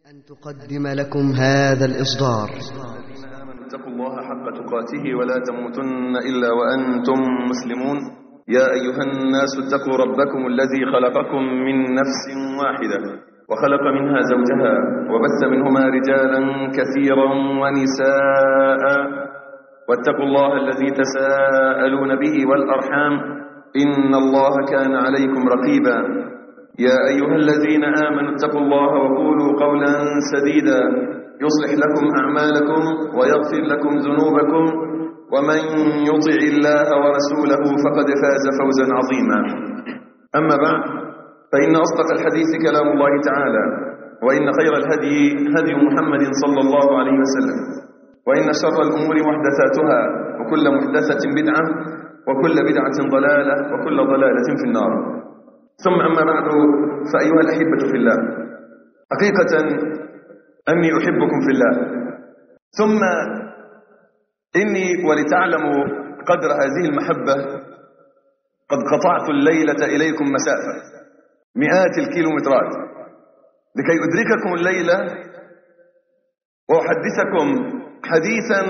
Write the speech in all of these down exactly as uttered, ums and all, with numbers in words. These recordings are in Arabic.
أن تقدم لكم هذا الإصدار. اتقوا الله حق تقاته ولا تموتن إلا وأنتم مسلمون. يا أيها الناس اتقوا ربكم الذي خلقكم من نفس واحدة وخلق منها زوجها وبث منهما رجالا كثيرا ونساء، واتقوا الله الذي تساءلون به والأرحام إن الله كان عليكم رقيبا. يا أيها الذين آمنوا اتقوا الله وقولوا قولا سديدا يصلح لكم أعمالكم ويغفر لكم ذنوبكم، ومن يطع الله ورسوله فقد فاز فوزا عظيما. أما بعد، فإن أصدق الحديث كلام الله تعالى، وإن خير الهدي هدي محمد صلى الله عليه وسلم، وإن شر الأمور محدثاتها، وكل محدثة بدعة، وكل بدعة ضلالة، وكل ضلالة في النار. ثم أما بعد، فأيها الأحبة في الله، حقيقة أني أحبكم في الله، ثم إني ولتعلموا قدر هذه المحبة قد قطعت الليلة إليكم مسافة مئات الكيلومترات لكي أدرككم الليلة وأحدثكم حديثا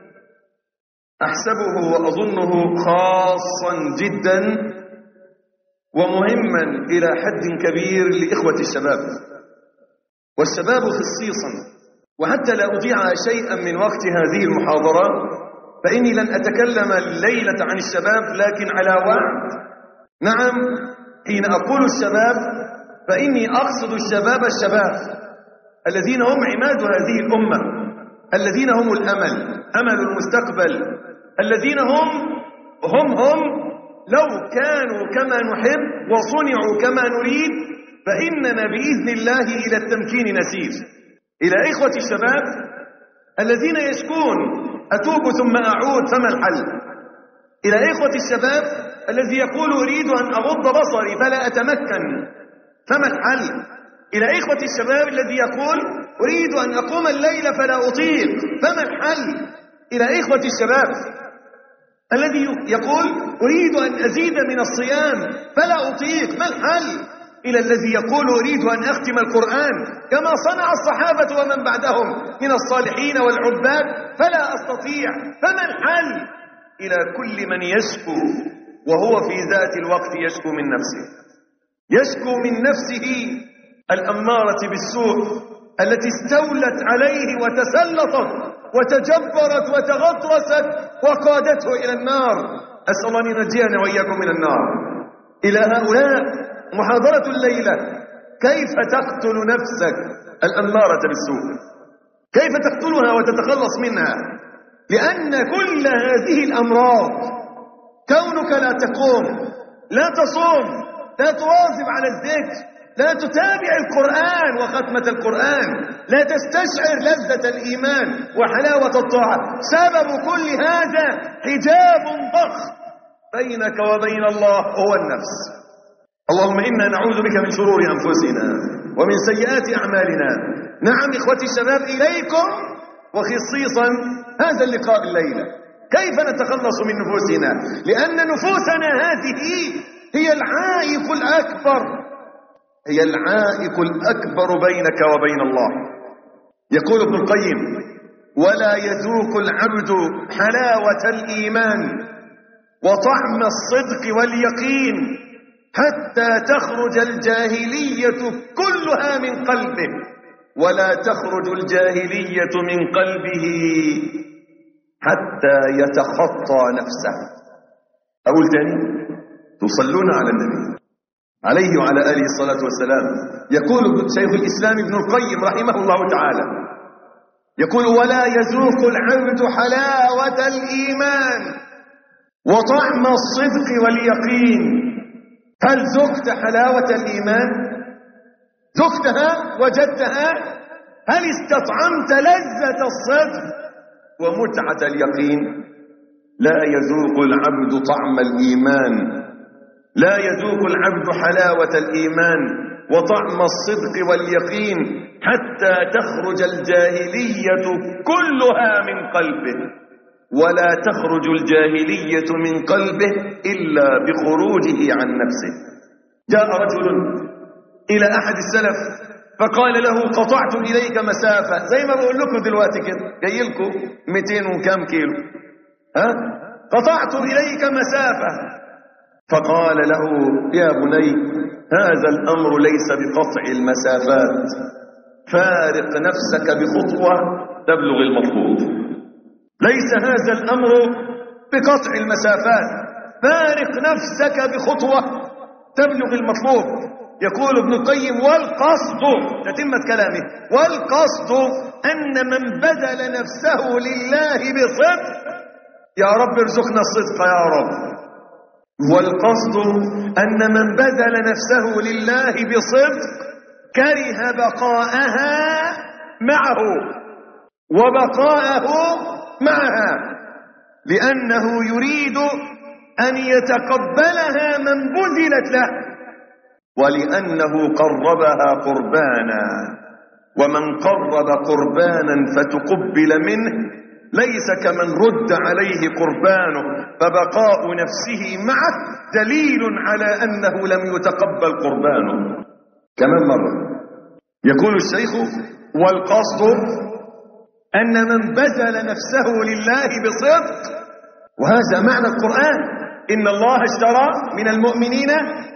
أحسبه وأظنه خاصا جدا ومهما إلى حد كبير لإخوة الشباب والشباب خصيصا. وحتى لا أضيع شيئا من وقت هذه المحاضرة، فإني لن أتكلم الليلة عن الشباب لكن على وعد. نعم، حين أقول الشباب فإني أقصد الشباب الشباب الذين هم عماد هذه الأمة، الذين هم الأمل، أمل المستقبل، الذين هم هم هم لو كانوا كما نحب وصنعوا كما نريد فإننا بإذن الله إلى التمكين نسير. إلى إخوة الشباب الذين يشكون أتوب ثم أعود فما الحل؟ إلى إخوة الشباب الذي يقول أريد أن أغض بصري فلا أتمكن فما الحل؟ إلى إخوة الشباب الذي يقول أريد أن أقوم الليل فلا أطيق فما الحل؟ إلى إخوة الشباب الذي يقول أريد أن أزيد من الصيام فلا أطيق ما الحل؟ إلى الذي يقول أريد أن أختم القرآن كما صنع الصحابة ومن بعدهم من الصالحين والعباد فلا أستطيع فما الحل؟ إلى كل من يشكو وهو في ذات الوقت يشكو من نفسه، يشكو من نفسه الأمارة بالسوء التي استولت عليه وتسلطت وتجبرت وتغطرست وقادته إلى النار. أسأل الله أن ينجينا وإياكم من النار. إلى هؤلاء محاضرة الليلة: كيف تقتل نفسك الأمارة بالسوء؟ كيف تقتلها وتتخلص منها؟ لأن كل هذه الأمراض، كونك لا تقوم، لا تصوم، لا تواظب على الذكر، لا تتابع القرآن وختمة القرآن، لا تستشعر لذة الإيمان وحلاوة الطاعة، سبب كل هذا حجاب ضخم بينك وبين الله هو النفس. اللهم إنا نعوذ بك من شرور أنفسنا ومن سيئات أعمالنا. نعم إخوتي الشباب، إليكم وخصيصا هذا اللقاء الليلة. كيف نتخلص من نفوسنا؟ لأن نفوسنا هذه هي العائق الأكبر، هي العائق الأكبر بينك وبين الله. يقول ابن القيم: ولا يذوق العبد حلاوة الإيمان وطعم الصدق واليقين حتى تخرج الجاهلية كلها من قلبه، ولا تخرج الجاهلية من قلبه حتى يتخطى نفسه. أقول تاني: تصلون على النبي عليه وعلى آله الصلاة والسلام. يقول شيخ الإسلام ابن القيم رحمه الله تعالى، يقول: ولا يذوق العبد حلاوة الإيمان وطعم الصدق واليقين. هل ذقت حلاوة الإيمان؟ ذقتها؟ وجدتها؟ هل استطعمت لذة الصدق ومتعة اليقين؟ لا يذوق العبد طعم الإيمان، لا يذوق العبد حلاوة الإيمان وطعم الصدق واليقين حتى تخرج الجاهلية كلها من قلبه، ولا تخرج الجاهلية من قلبه إلا بخروجه عن نفسه. جاء رجل إلى أحد السلف فقال له قطعت إليك مسافة، زي ما بقول لكم دلوقتي كده، جاي لكم مئتين وكام كيلو، ها؟ قطعت إليك مسافة. فقال له يا بني هذا الأمر ليس بقطع المسافات، فارق نفسك بخطوة تبلغ المطلوب. ليس هذا الأمر بقطع المسافات، فارق نفسك بخطوة تبلغ المطلوب. يقول ابن القيم والقصد، تتمة كلامه، والقصد أن من بذل نفسه لله بصدق، يا رب ارزقنا الصدق يا رب، والقصد أن من بذل نفسه لله بصدق كره بقاءها معه وبقاءه معها، لأنه يريد أن يتقبلها من بذلت له، ولأنه قربها قربانا، ومن قرب قربانا فتقبل منه ليس كمن رد عليه قربانه، فبقاء نفسه معه دليل على أنه لم يتقبل قربانه. كمان مرة يقول الشيخ والقصد أن من بذل نفسه لله بصدق، وهذا معنى القرآن، إن الله اشترى من المؤمنين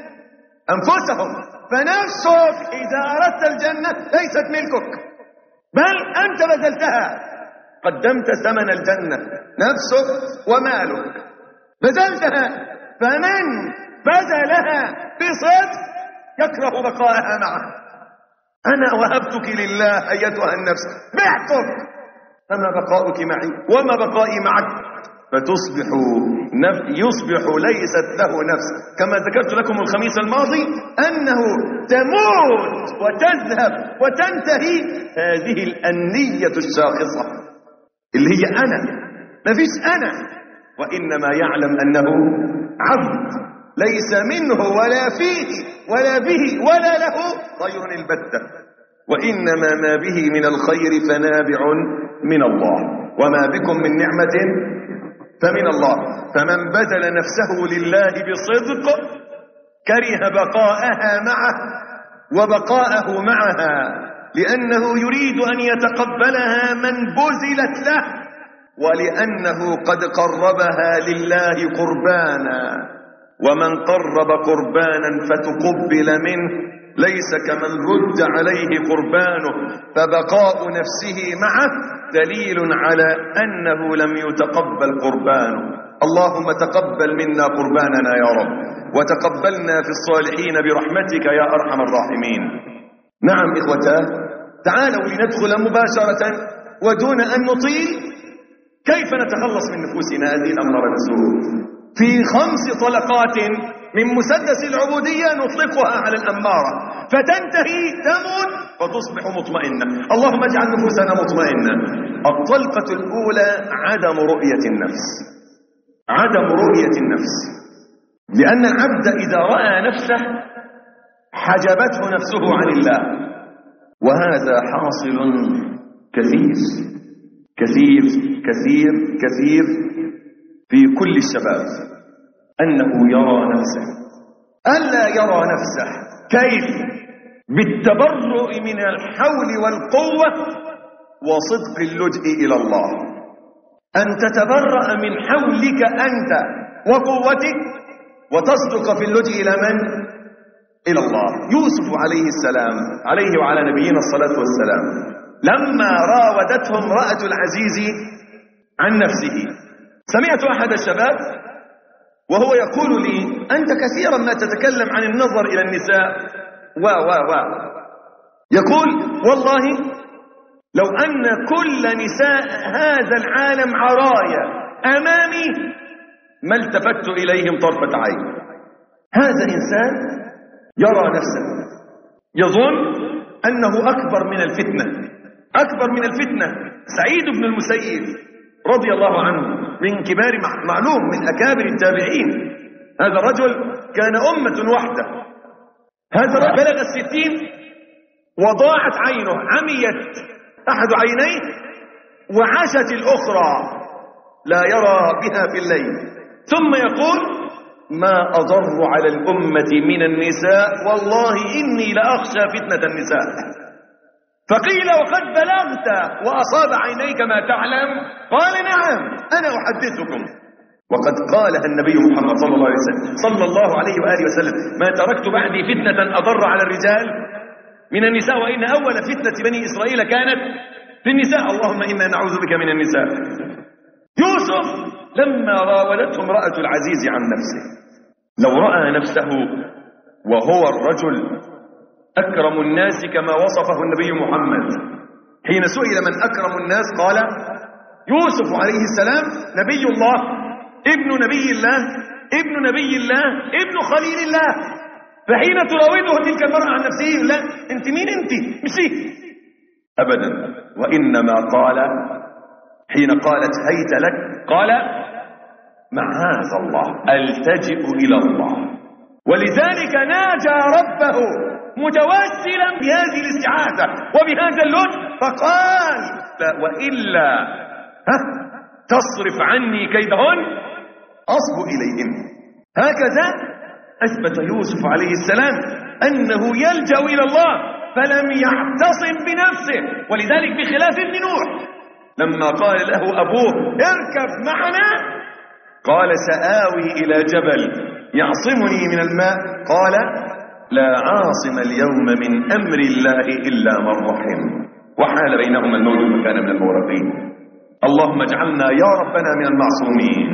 أنفسهم، فنفسك إذا أردت الجنة ليست ملكك، بل أنت بذلتها، قدمت ثمن الجنة، نفسك ومالك بذلتها. فمن بذلها بصدق يكره بقاءها معه. أنا وهبتك لله أيتها النفس، بعتك، فما بقاؤك معي وما بقائي معك، فتصبح نف... يصبح ليست له نفس، كما ذكرت لكم الخميس الماضي أنه تموت وتذهب وتنتهي هذه الأنية الشاخصة اللي هي أنا، ما فيش أنا، وإنما يعلم أنه عبد ليس منه ولا فيه ولا به ولا له خير البتة، وإنما ما به من الخير فنابع من الله، وما بكم من نعمة فمن الله. فمن بذل نفسه لله بصدق كره بقاءها معه وبقاءه معها، لأنه يريد أن يتقبلها من بذلت له، ولأنه قد قربها لله قربانا، ومن قرب قربانا فتقبل منه ليس كمن رد عليه قربانه، فبقاء نفسه معه دليل على أنه لم يتقبل قربانه. اللهم تقبل منا قرباننا يا رب، وتقبلنا في الصالحين برحمتك يا أرحم الراحمين. نعم إخوتاه، تعالوا لندخل مباشرة ودون أن نطيل كيف نتخلص من نفوسنا هذه الأمارة بالسوء في خمس طلقات من مسدس العبودية نطلقها على الأمارة فتنتهي تموت وتصبح مطمئنة. اللهم اجعل نفوسنا مطمئنة. الطلقة الأولى عدم رؤية النفس، عدم رؤية النفس، لأن العبد إذا رأى نفسه حجبته نفسه عن الله، وهذا حاصل كثير كثير كثير كثير في كل الشباب، أنه يرى نفسه. ألا يرى نفسه كيف؟ بالتبرؤ من الحول والقوة وصدق اللجئ إلى الله، أن تتبرأ من حولك أنت وقوتك وتصدق في اللجئ إلى من؟ إلى الله. يوسف عليه السلام عليه وعلى نبينا الصلاة والسلام لما راودته امرأة العزيز عن نفسه، سمعت أحد الشباب وهو يقول لي أنت كثيرا ما تتكلم عن النظر إلى النساء و و و يقول والله لو أن كل نساء هذا العالم عرايا أمامي ما التفت إليهم طرفة عين. هذا إنسان يرى نفسه يظن أنه أكبر من الفتنة، أكبر من الفتنة. سعيد بن المسيب رضي الله عنه من كبار معلوم من أكابر التابعين، هذا الرجل كان أمة واحدة، هذا الرجل بلغ الستين وضاعت عينه، عميت أحد عينيه وعاشت الأخرى لا يرى بها في الليل، ثم يقول ما أضر على الأمة من النساء والله إني لأخشى فتنة النساء. فقيل وقد بلغت وأصاب عينيك ما تعلم؟ قال نعم أنا أحدثكم. وقد قالها النبي محمد صلى الله عليه وسلم صلى الله عليه وآله وسلم: ما تركت بعدي فتنة أضر على الرجال من النساء، وإن أول فتنة بني إسرائيل كانت في النساء، اللهم إنا نعوذ بك من النساء. يوسف لما راودته امرأة العزيز عن نفسه، لو رأى نفسه وهو الرجل أكرم الناس كما وصفه النبي محمد حين سئل من أكرم الناس قال يوسف عليه السلام نبي الله، ابن نبي الله، ابن نبي الله، ابن خليل الله. فحين تراوده تلك المرأة عن نفسه لا انت مين انت مشي أبدا، وإنما قال حين قالت هيت لك قال معاذ الله ألتجئ إلى الله. ولذلك ناجى ربه متوسلا بهذه الاستعاذة وبهذا اللطف فقال وإلا ها تصرف عني كيدهن أصب إليهن. هكذا أثبت يوسف عليه السلام أنه يلجأ إلى الله فلم يعتصم بنفسه. ولذلك بخلاف ابن نوح لما قال له أبوه اركب معنا قال سآوي إلى جبل يعصمني من الماء قال لا عاصم اليوم من أمر الله إلا من رحم وحال بينهما الموج فكان من المغرقين. اللهم اجعلنا يا ربنا من المعصومين.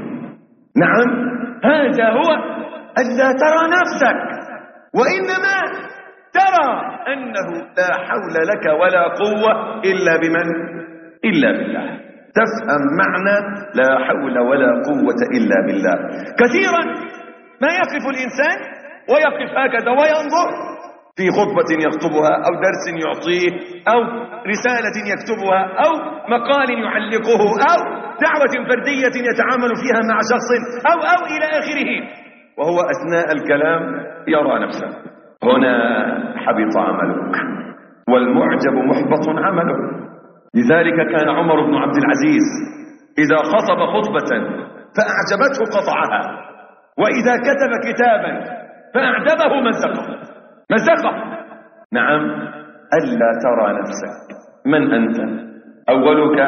نعم هذا هو ألا ترى نفسك، وإنما ترى أنه لا حول لك ولا قوة إلا بمن؟ إلا بالله. تفهم معنى لا حول ولا قوة إلا بالله. كثيرا ما يقف الإنسان ويقف هكذا وينظر في خطبة يخطبها أو درس يعطيه أو رسالة يكتبها أو مقال يعلقه أو دعوة فردية يتعامل فيها مع شخص أو أو إلى آخره، وهو أثناء الكلام يرى نفسه. هنا حبط عملك والمعجب محبط عمله. لذلك كان عمر بن عبد العزيز إذا خطب خطبة فأعجبته قطعها، وإذا كتب كتابا فأعجبه مزقه مزقه. نعم ألا ترى نفسك من أنت، أولك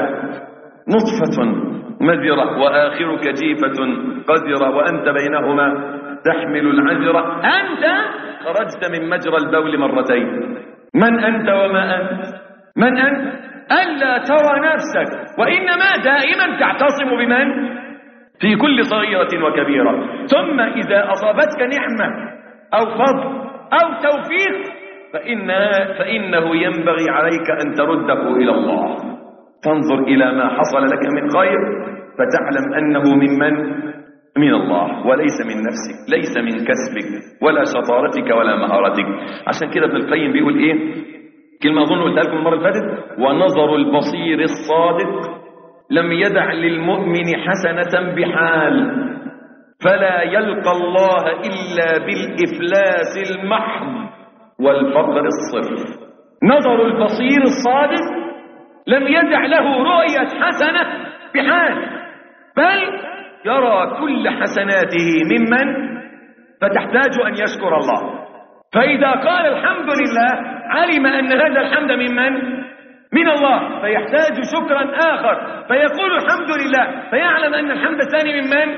نطفة مذرة وآخرك جيفة قذرة وأنت بينهما تحمل العذرة. أنت خرجت من مجرى البول مرتين. من أنت وما أنت؟ من أنت؟ ألا ترى نفسك، وإنما دائما تعتصم بمن؟ في كل صغيرة وكبيرة. ثم إذا أصابتك نعمة أو فضل أو توفيق فإن فإنه ينبغي عليك أن ترده إلى الله. تنظر إلى ما حصل لك من خير فتعلم أنه ممن؟ من الله وليس من نفسك، ليس من كسبك ولا شطارتك ولا مهارتك. عشان كده ابن القيم بيقول إيه؟ كلمة أظن قلتها لكم المرة اللي فاتت: ونظر البصير الصادق لم يدع للمؤمن حسنة بحال فلا يلقى الله إلا بالإفلاس المحض والفقر الصرف. نظر البصير الصادق لم يدع له رؤية حسنة بحال، بل يرى كل حسناته ممن؟ فتحتاج أن يشكر الله. فإذا قال الحمد لله علم أن هذا الحمد ممن؟ من الله، فيحتاج شكرا آخر فيقول الحمد لله فيعلم أن الحمد الثاني ممن؟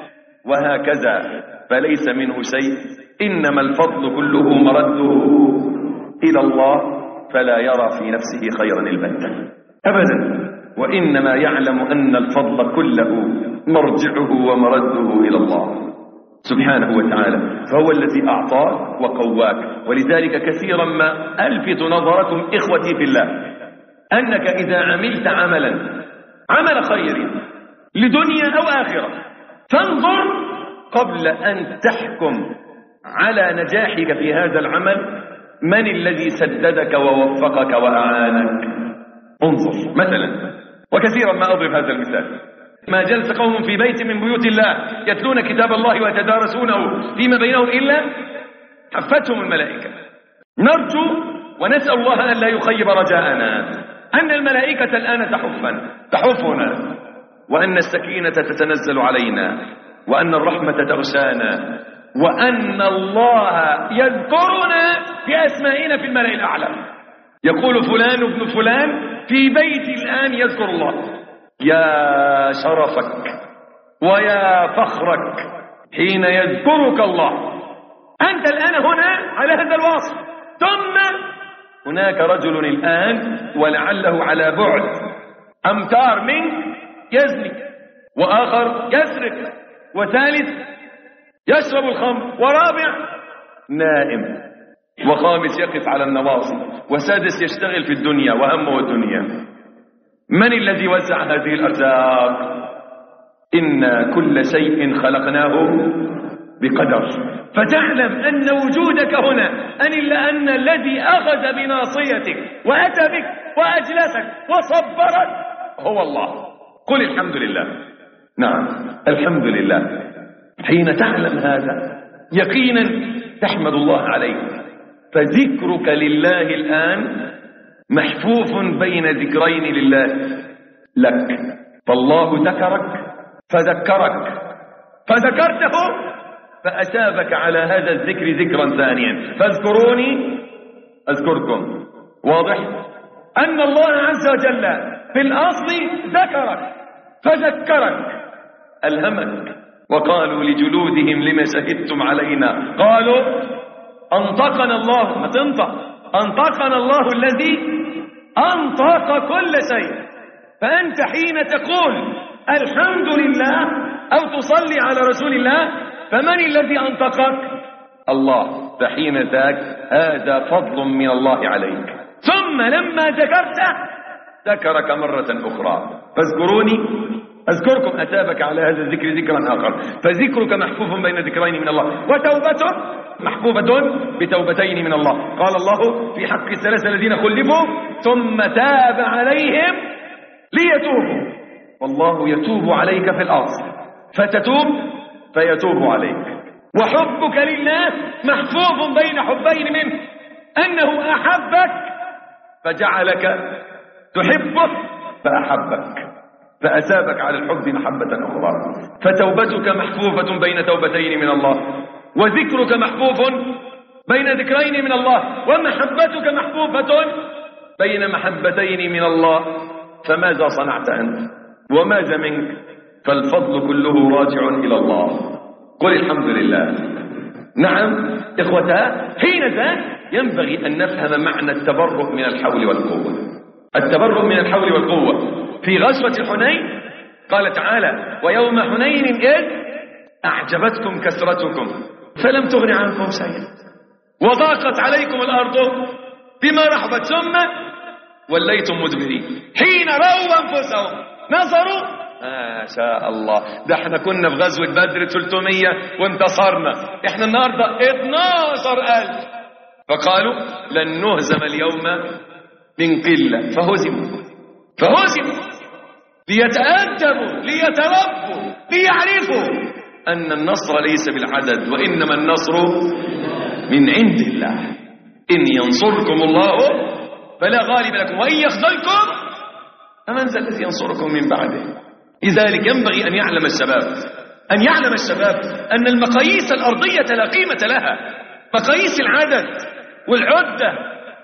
وهكذا. فليس منه شيء، إنما الفضل كله مرده إلى الله، فلا يرى في نفسه خيرا البتة أبدا، وإنما يعلم أن الفضل كله مرجعه ومرده إلى الله سبحانه وتعالى. فهو الذي أعطاك وقواك. ولذلك كثيرا ما ألفت نظركم إخوتي في الله أنك إذا عملت عملا عمل خير لدنيا أو آخرة فانظر قبل أن تحكم على نجاحك في هذا العمل من الذي سددك ووفقك وأعانك. انظر مثلا، وكثيرا ما أضرب هذا المثال: ما جلس قوم في بيت من بيوت الله يتلون كتاب الله ويتدارسونه فيما بينهم إلا حفتهم الملائكة. نرجو ونسأل الله أن لا يخيب رجاءنا أن الملائكة الآن تحفنا تحفنا وأن السكينة تتنزل علينا وأن الرحمة تغشانا وأن الله يذكرنا بأسمائنا في الملأ الأعلى. يقول فلان ابن فلان في بيتي الآن يذكر الله. يا شرفك ويا فخرك حين يذكرك الله. أنت الآن هنا على هذا الوصف، ثم هناك رجل الآن ولعله على بعد أمتار منك يزني، وآخر يسرق، وثالث يشرب الخمر، ورابع نائم، وخامس يقف على النواصي، وسادس يشتغل في الدنيا وهمه الدنيا. من الذي وزع هذه الأرزاق؟ إن كل شيء خلقناه بقدر. فتعلم أن وجودك هنا أن إلا أن الذي أخذ بناصيتك وأتى بك وأجلسك وصبرك هو الله. قل الحمد لله. نعم الحمد لله. حين تعلم هذا يقينا تحمد الله عليه. فذكرك لله الآن محفوف بين ذكرين لله لك. فالله ذكرك فذكرك فذكرته فأثابك على هذا الذكر ذكرا ثانيا. فاذكروني أذكركم. واضح أن الله عز وجل في الأصل ذكرك فذكرك ألهمك. وقالوا لجلودهم لما شهدتم علينا قالوا أنطقنا الله. ما تنطق. أنطقنا الله الذي أنطق كل شيء. فأنت حين تقول الحمد لله أو تصلي على رسول الله فمن الذي أنطقك؟ الله. فحين ذاك هذا فضل من الله عليك. ثم لما ذكرته ذكرك مرة أخرى. فاذكروني أذكركم. أتابك على هذا الذكر ذكرا آخر. فذكرك محفوف بين ذكرين من الله، وتوبته محفوفة بتوبتين من الله. قال الله في حق الثلاثة الذين خلفوا ثم تاب عليهم ليتوبوا. والله يتوب عليك في الأصل، فتتوب فيتوب عليك. وحبك لله محفوظ بين حبين منه، أنه أحبك فجعلك تحبه فأحبك فأثابك على الحب محبة أخرى. فتوبتك محفوفة بين توبتين من الله، وذكرك محفوف بين ذكرين من الله، ومحبتك محفوفة بين محبتين من الله. فماذا صنعت أنت وماذا منك؟ فالفضل كله راجع إلى الله. قل الحمد لله. نعم إخوتها، حين ذاك ينبغي أن نفهم معنى التبرؤ من الحول والقوة. التبرؤ من الحول والقوة في غزوة حنين قال تعالى ويوم حنين إذ أعجبتكم كثرتكم فلم تغن عنكم شيئا وضاقت عليكم الأرض بما رحبت ثم وليتم مدبرين. حين رأوا أنفسهم نظروا ما شاء الله، ده احنا كنا في غزوة بدر ثلاثمية وانتصرنا، احنا النهاردة اثناشر ألف. فقالوا لن نهزم اليوم من قلة فهزموا فهزموا ليتأدبوا ليتربوا ليعرفوا أن النصر ليس بالعدد وإنما النصر من عند الله. إن ينصركم الله فلا غالب لكم وإن يخذلكم فمن ذا الذي ينصركم من بعده. لذلك ينبغي أن يعلم الشباب أن يعلم الشباب أن المقاييس الأرضية لا قيمة لها. مقاييس العدد والعدة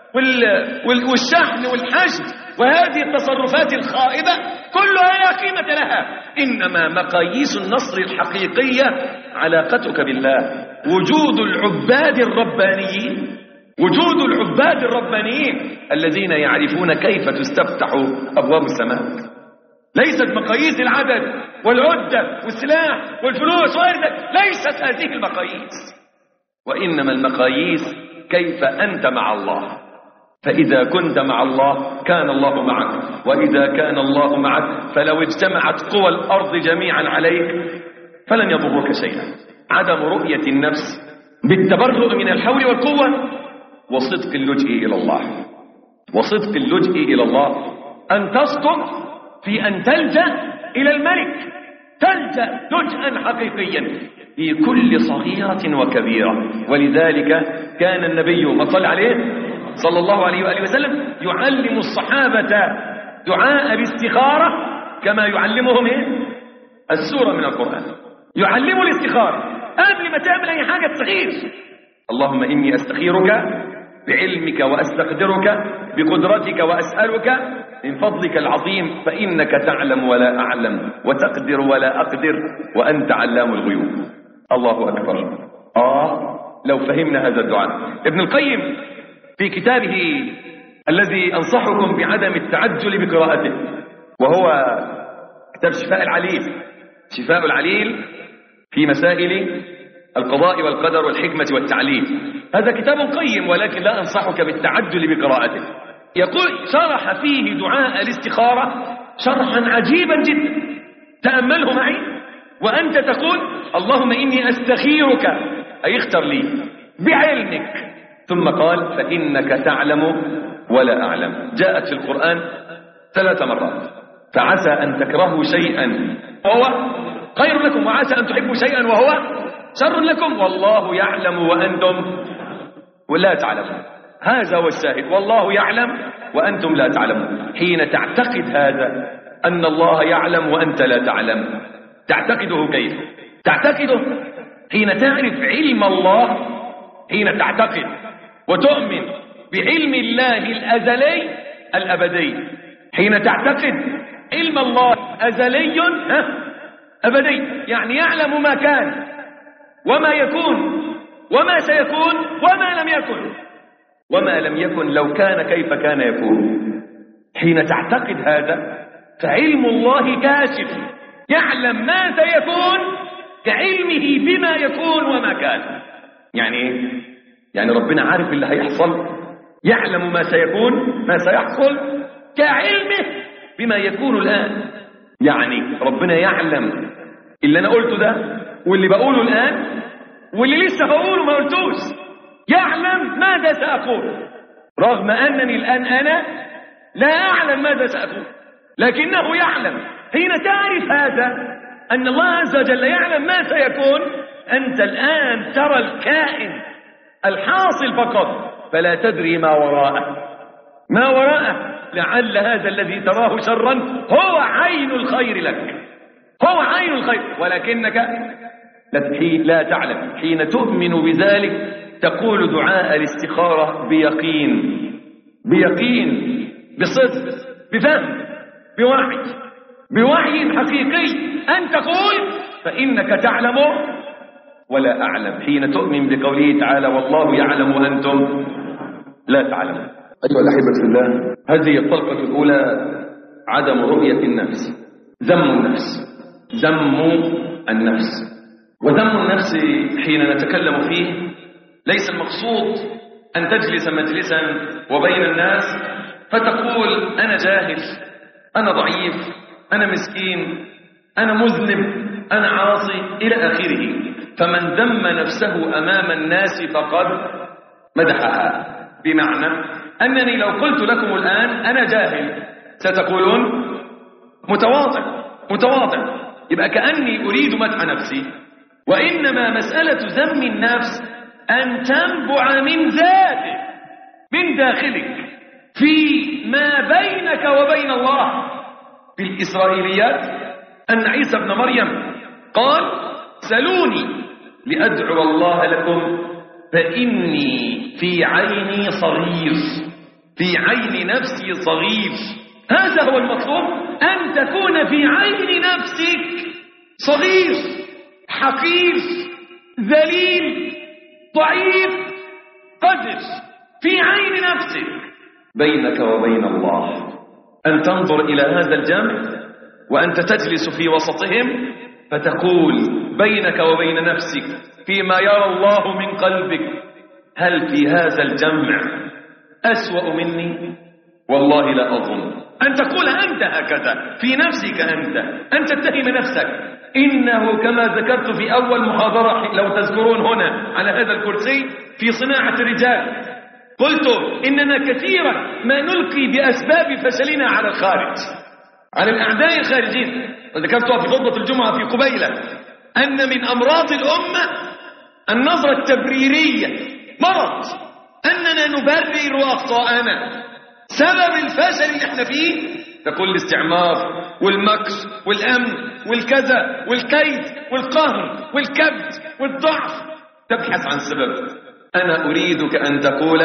والشحن والحشد وهذه التصرفات الخائبة كلها لا قيمة لها. إنما مقاييس النصر الحقيقية علاقتك بالله، وجود العباد الربانيين وجود العباد الربانيين الذين يعرفون كيف تستفتح أبواب السماء. ليست مقاييس العدد والعدة والسلاح والفلوس وغير، ليست هذه المقاييس، وإنما المقاييس كيف أنت مع الله. فإذا كنت مع الله كان الله معك، وإذا كان الله معك فلو اجتمعت قوى الأرض جميعا عليك فلن يضرك شيئا. عدم رؤية النفس بالتبرؤ من الحول والقوة وصدق اللجئ إلى الله. وصدق اللجئ إلى الله أن تصدق في أن تلجأ إلى الملك، تلجأ لجأا حقيقيا في كل صغيرة وكبيرة. ولذلك كان النبي ما صلى عليه صلى الله عليه وآله وسلم يعلم الصحابة دعاء الاستخارة كما يعلمهم إيه؟ السورة من القرآن. يعلم الاستخارة قبل ما تعمل أي حاجة تستخير. اللهم إني أستخيرك بعلمك وأستقدرك بقدرتك وأسألك من فضلك العظيم، فإنك تعلم ولا أعلم وتقدر ولا أقدر وأنت علام الغيوب. الله أكبر. آه لو فهمنا هذا الدعاء. ابن القيم في كتابه الذي أنصحكم بعدم التعجل بقراءته، وهو كتاب شفاء العليل، شفاء العليل في مسائل القضاء والقدر والحكمة والتعليل. هذا كتاب قيم، ولكن لا أنصحك بالتعجل بقراءته. يقول شرح فيه دعاء الاستخارة شرحا عجيبا جدا، تأمله معي وأنت تقول اللهم إني أستخيرك، أي اختر لي بعلمك، ثم قال فإنك تعلم ولا أعلم. جاءت في القرآن ثلاث مرات. فعسى أن تكرهوا شيئا وهو خير لكم، وعسى أن تحبوا شيئا وهو شر لكم، والله يعلم وأنتم ولا تعلمون. هذا هو الشاهد، والله يعلم وأنتم لا تعلمون. حين تعتقد هذا أن الله يعلم وأنت لا تعلم، تعتقده كيف؟ تعتقده حين تعرف علم الله، حين تعتقد وتؤمن بعلم الله الأزلي الأبدي. حين تعتقد علم الله أزلي أبدي، يعني يعلم ما كان وما يكون وما سيكون وما لم يكن، وما لم يكن لو كان كيف كان يكون. حين تعتقد هذا فعلم الله كاشف، يعلم ما سيكون كعلمه بما يكون وما كان. يعني ايه؟ يعني ربنا عارف اللي هيحصل، يعلم ما سيكون ما سيحصل كعلمه بما يكون الآن. يعني ربنا يعلم اللي أنا قلته ده واللي بقوله الآن واللي لسه بقوله ما قلتوش، يعلم ماذا سأقول، رغم أنني الآن أنا لا أعلم ماذا سأقول، لكنه يعلم. حين تعرف هذا أن الله عز وجل يعلم ما سيكون، أنت الآن ترى الكائن الحاصل فقط، فلا تدري ما وراءه. ما وراءه لعل هذا الذي تراه شرا هو عين الخير لك، هو عين الخير، ولكنك لا تعلم. حين تؤمن بذلك تقول دعاء الاستخارة بيقين، بيقين، بصدق، بفهم، بوعي، بوعي حقيقي، أن تقول فإنك تعلم ولا أعلم. حين تؤمن بقوله تعالى والله يعلم وأنتم لا تعلمون. أيها الأحبة في الله، هذه الطلقة الأولى عدم رؤية النفس، ذم النفس، ذم النفس. وذم النفس حين نتكلم فيه ليس المقصود أن تجلس مجلسا وبين الناس فتقول أنا جاهل، أنا ضعيف، أنا مسكين، أنا مذنب، أنا عاصي إلى آخره. فمن ذم نفسه أمام الناس فقد مدحها، بمعنى أنني لو قلت لكم الآن أنا جاهل ستقولون متواضع، متواضع، يبقى كأني أريد مدح نفسي. وإنما مسألة ذم النفس أن تنبع من ذاتك، من داخلك، في ما بينك وبين الله. في الإسرائيليات أن عيسى ابن مريم قال سلوني لأدعو الله لكم فإني في عيني صغير، في عين نفسي صغير. هذا هو المطلوب، أن تكون في عين نفسك صغير، حقير، ذليل، ضعيف، قدر، في عين نفسك. بينك وبين الله أن تنظر إلى هذا الجمع وأنت تجلس في وسطهم فتقول بينك وبين نفسك فيما يرى الله من قلبك هل في هذا الجمع أسوأ مني؟ والله لا أظن. أن تقول أنت هكذا في نفسك، أنت أن تتهم نفسك. إنه كما ذكرت في أول محاضرة لو تذكرون هنا على هذا الكرسي في صناعة الرجال، قلت إننا كثيرا ما نلقي بأسباب فشلنا على الخارج، على الأعداء الخارجين. وذكرتها في خطبة الجمعة في قبيلة أن من أمراض الأمة النظرة التبريرية، مرض أننا نبرر أخطاءنا. سبب الفشل اللي احنا فيه تقول الاستعمار والمكر والأمن والكذا والكيد والقهر والكبت والضعف، تبحث عن سبب. أنا أريدك أن تقول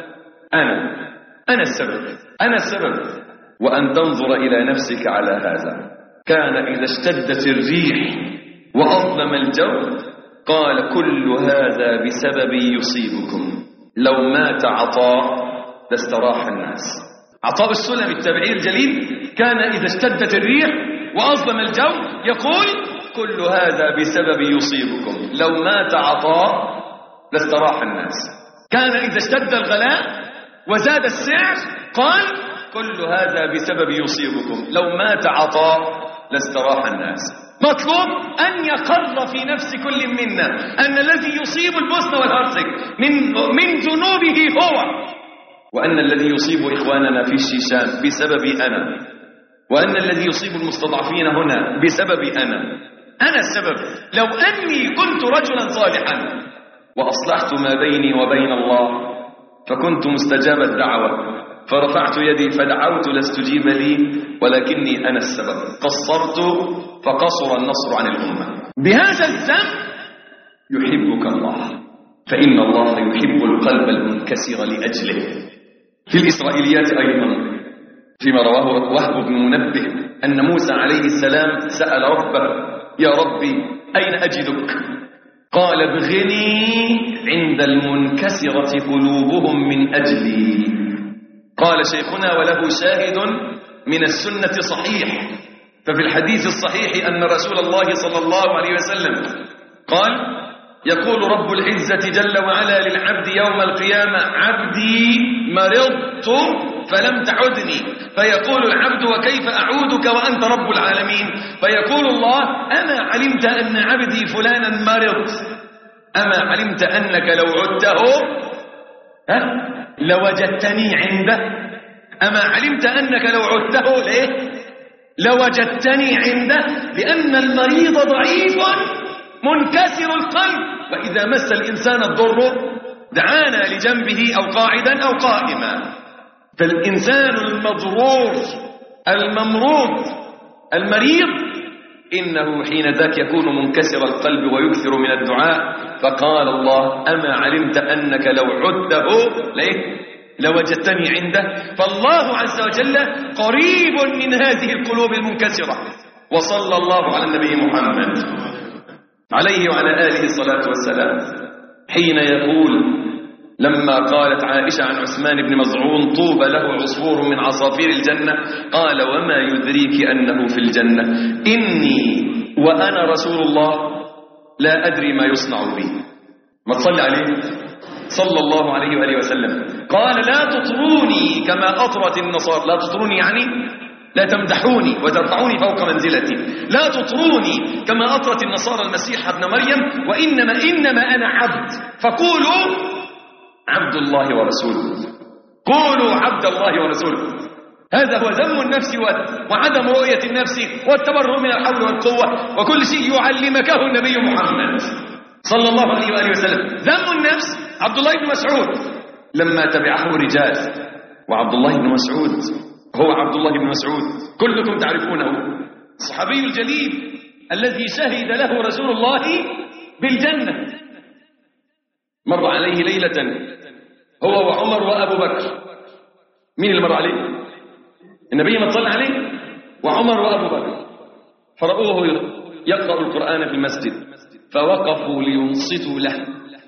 أنا أنا السبب أنا السبب وأن تنظر إلى نفسك على هذا. كان إذا اشتدت الريح وأظلم الجو قال كل هذا بسبب يصيبكم، لو مات عطاء لاستراح الناس. عطاء السلمي التابعي الجليل كان إذا اشتدت الريح وأظلم الجو يقول كل هذا بسبب يصيبكم، لو مات عطاء لاستراح الناس. كان إذا اشتد الغلاء وزاد السعر قال كل هذا بسبب يصيبكم، لو مات عطاء لاستراح الناس. مطلوب أن يقر في نفس كل منا أن الذي يصيب البوسنة والهرسك من, من ذنوبه هو، وأن الذي يصيب إخواننا في الشيشان بسبب أنا، وأن الذي يصيب المستضعفين هنا بسبب أنا. أنا السبب. لو أني كنت رجلا صالحا وأصلحت ما بيني وبين الله فكنت مستجاب الدعوة، فرفعت يدي فدعوت لاستجيب لي، ولكني أنا السبب. قصرت فقصر النصر عن الأمة. بهذا الذنب يحبك الله، فإن الله يحب القلب المنكسر لأجله. في الإسرائيليات أيضا فيما رواه وهب بن منبه أن موسى عليه السلام سأل ربه يا ربي أين أجدك؟ قال ابغني عند المنكسرة قلوبهم من أجلي. قال شيخنا وله شاهد من السنة صحيح، ففي الحديث الصحيح أن رسول الله صلى الله عليه وسلم قال يقول رب العزة جل وعلا للعبد يوم القيامة عبدي مرضت فلم تعدني، فيقول العبد وكيف أعودك وأنت رب العالمين؟ فيقول الله أما علمت أن عبدي فلانا مرض؟ أما علمت أنك لو عدته ها لوجدتني عنده؟ أما علمت أنك لو عدته ليه لوجدتني عنده؟ لأن المريض ضعيف منكسر القلب، وإذا مس الإنسان الضر دعانا لجنبه أو قاعدا أو قائما. فالإنسان المضرور الممروض المريض إنه حين ذاك يكون منكسر القلب ويكثر من الدعاء. فقال الله أما علمت أنك لو عدته ليه لوجدتني عنده؟ فالله عز وجل قريب من هذه القلوب المنكسرة. وصلى الله على النبي محمد عليه وعلى آله الصلاة والسلام حين يقول لما قالت عائشة عن عثمان بن مظعون طوبى له عصفور من عصافير الجنة، قال وما يدريك أنه في الجنة؟ إني وأنا رسول الله لا أدري ما يصنع بي. ما تصلي عليه صلى الله عليه وآله وسلم. قال لا تطروني كما أطرت النصارى. لا تطروني يعني لا تمدحوني وترفعوني فوق منزلتي. لا تطروني كما أطرت النصارى المسيح ابن مريم، وإنما إنما أنا عبد، فقولوا عبد الله ورسوله. قولوا عبد الله ورسوله. هذا هو ذم النفس وعدم رؤية النفس والتبرؤ من الحول والقوة وكل شيء يعلمكه النبي محمد صلى الله عليه وآله وسلم. ذم النفس عبد الله بن مسعود لما تبعه رجال، وعبد الله بن مسعود هو عبد الله بن مسعود كلكم تعرفونه، الصحابي الجليل الذي شهد له رسول الله بالجنة. مر عليه ليلة هو وعمر وأبو بكر. مين اللي مر عليه؟ النبي ما صلى عليه وعمر وأبو بكر، فرأوه يقرأ القرآن في المسجد فوقفوا لينصتوا له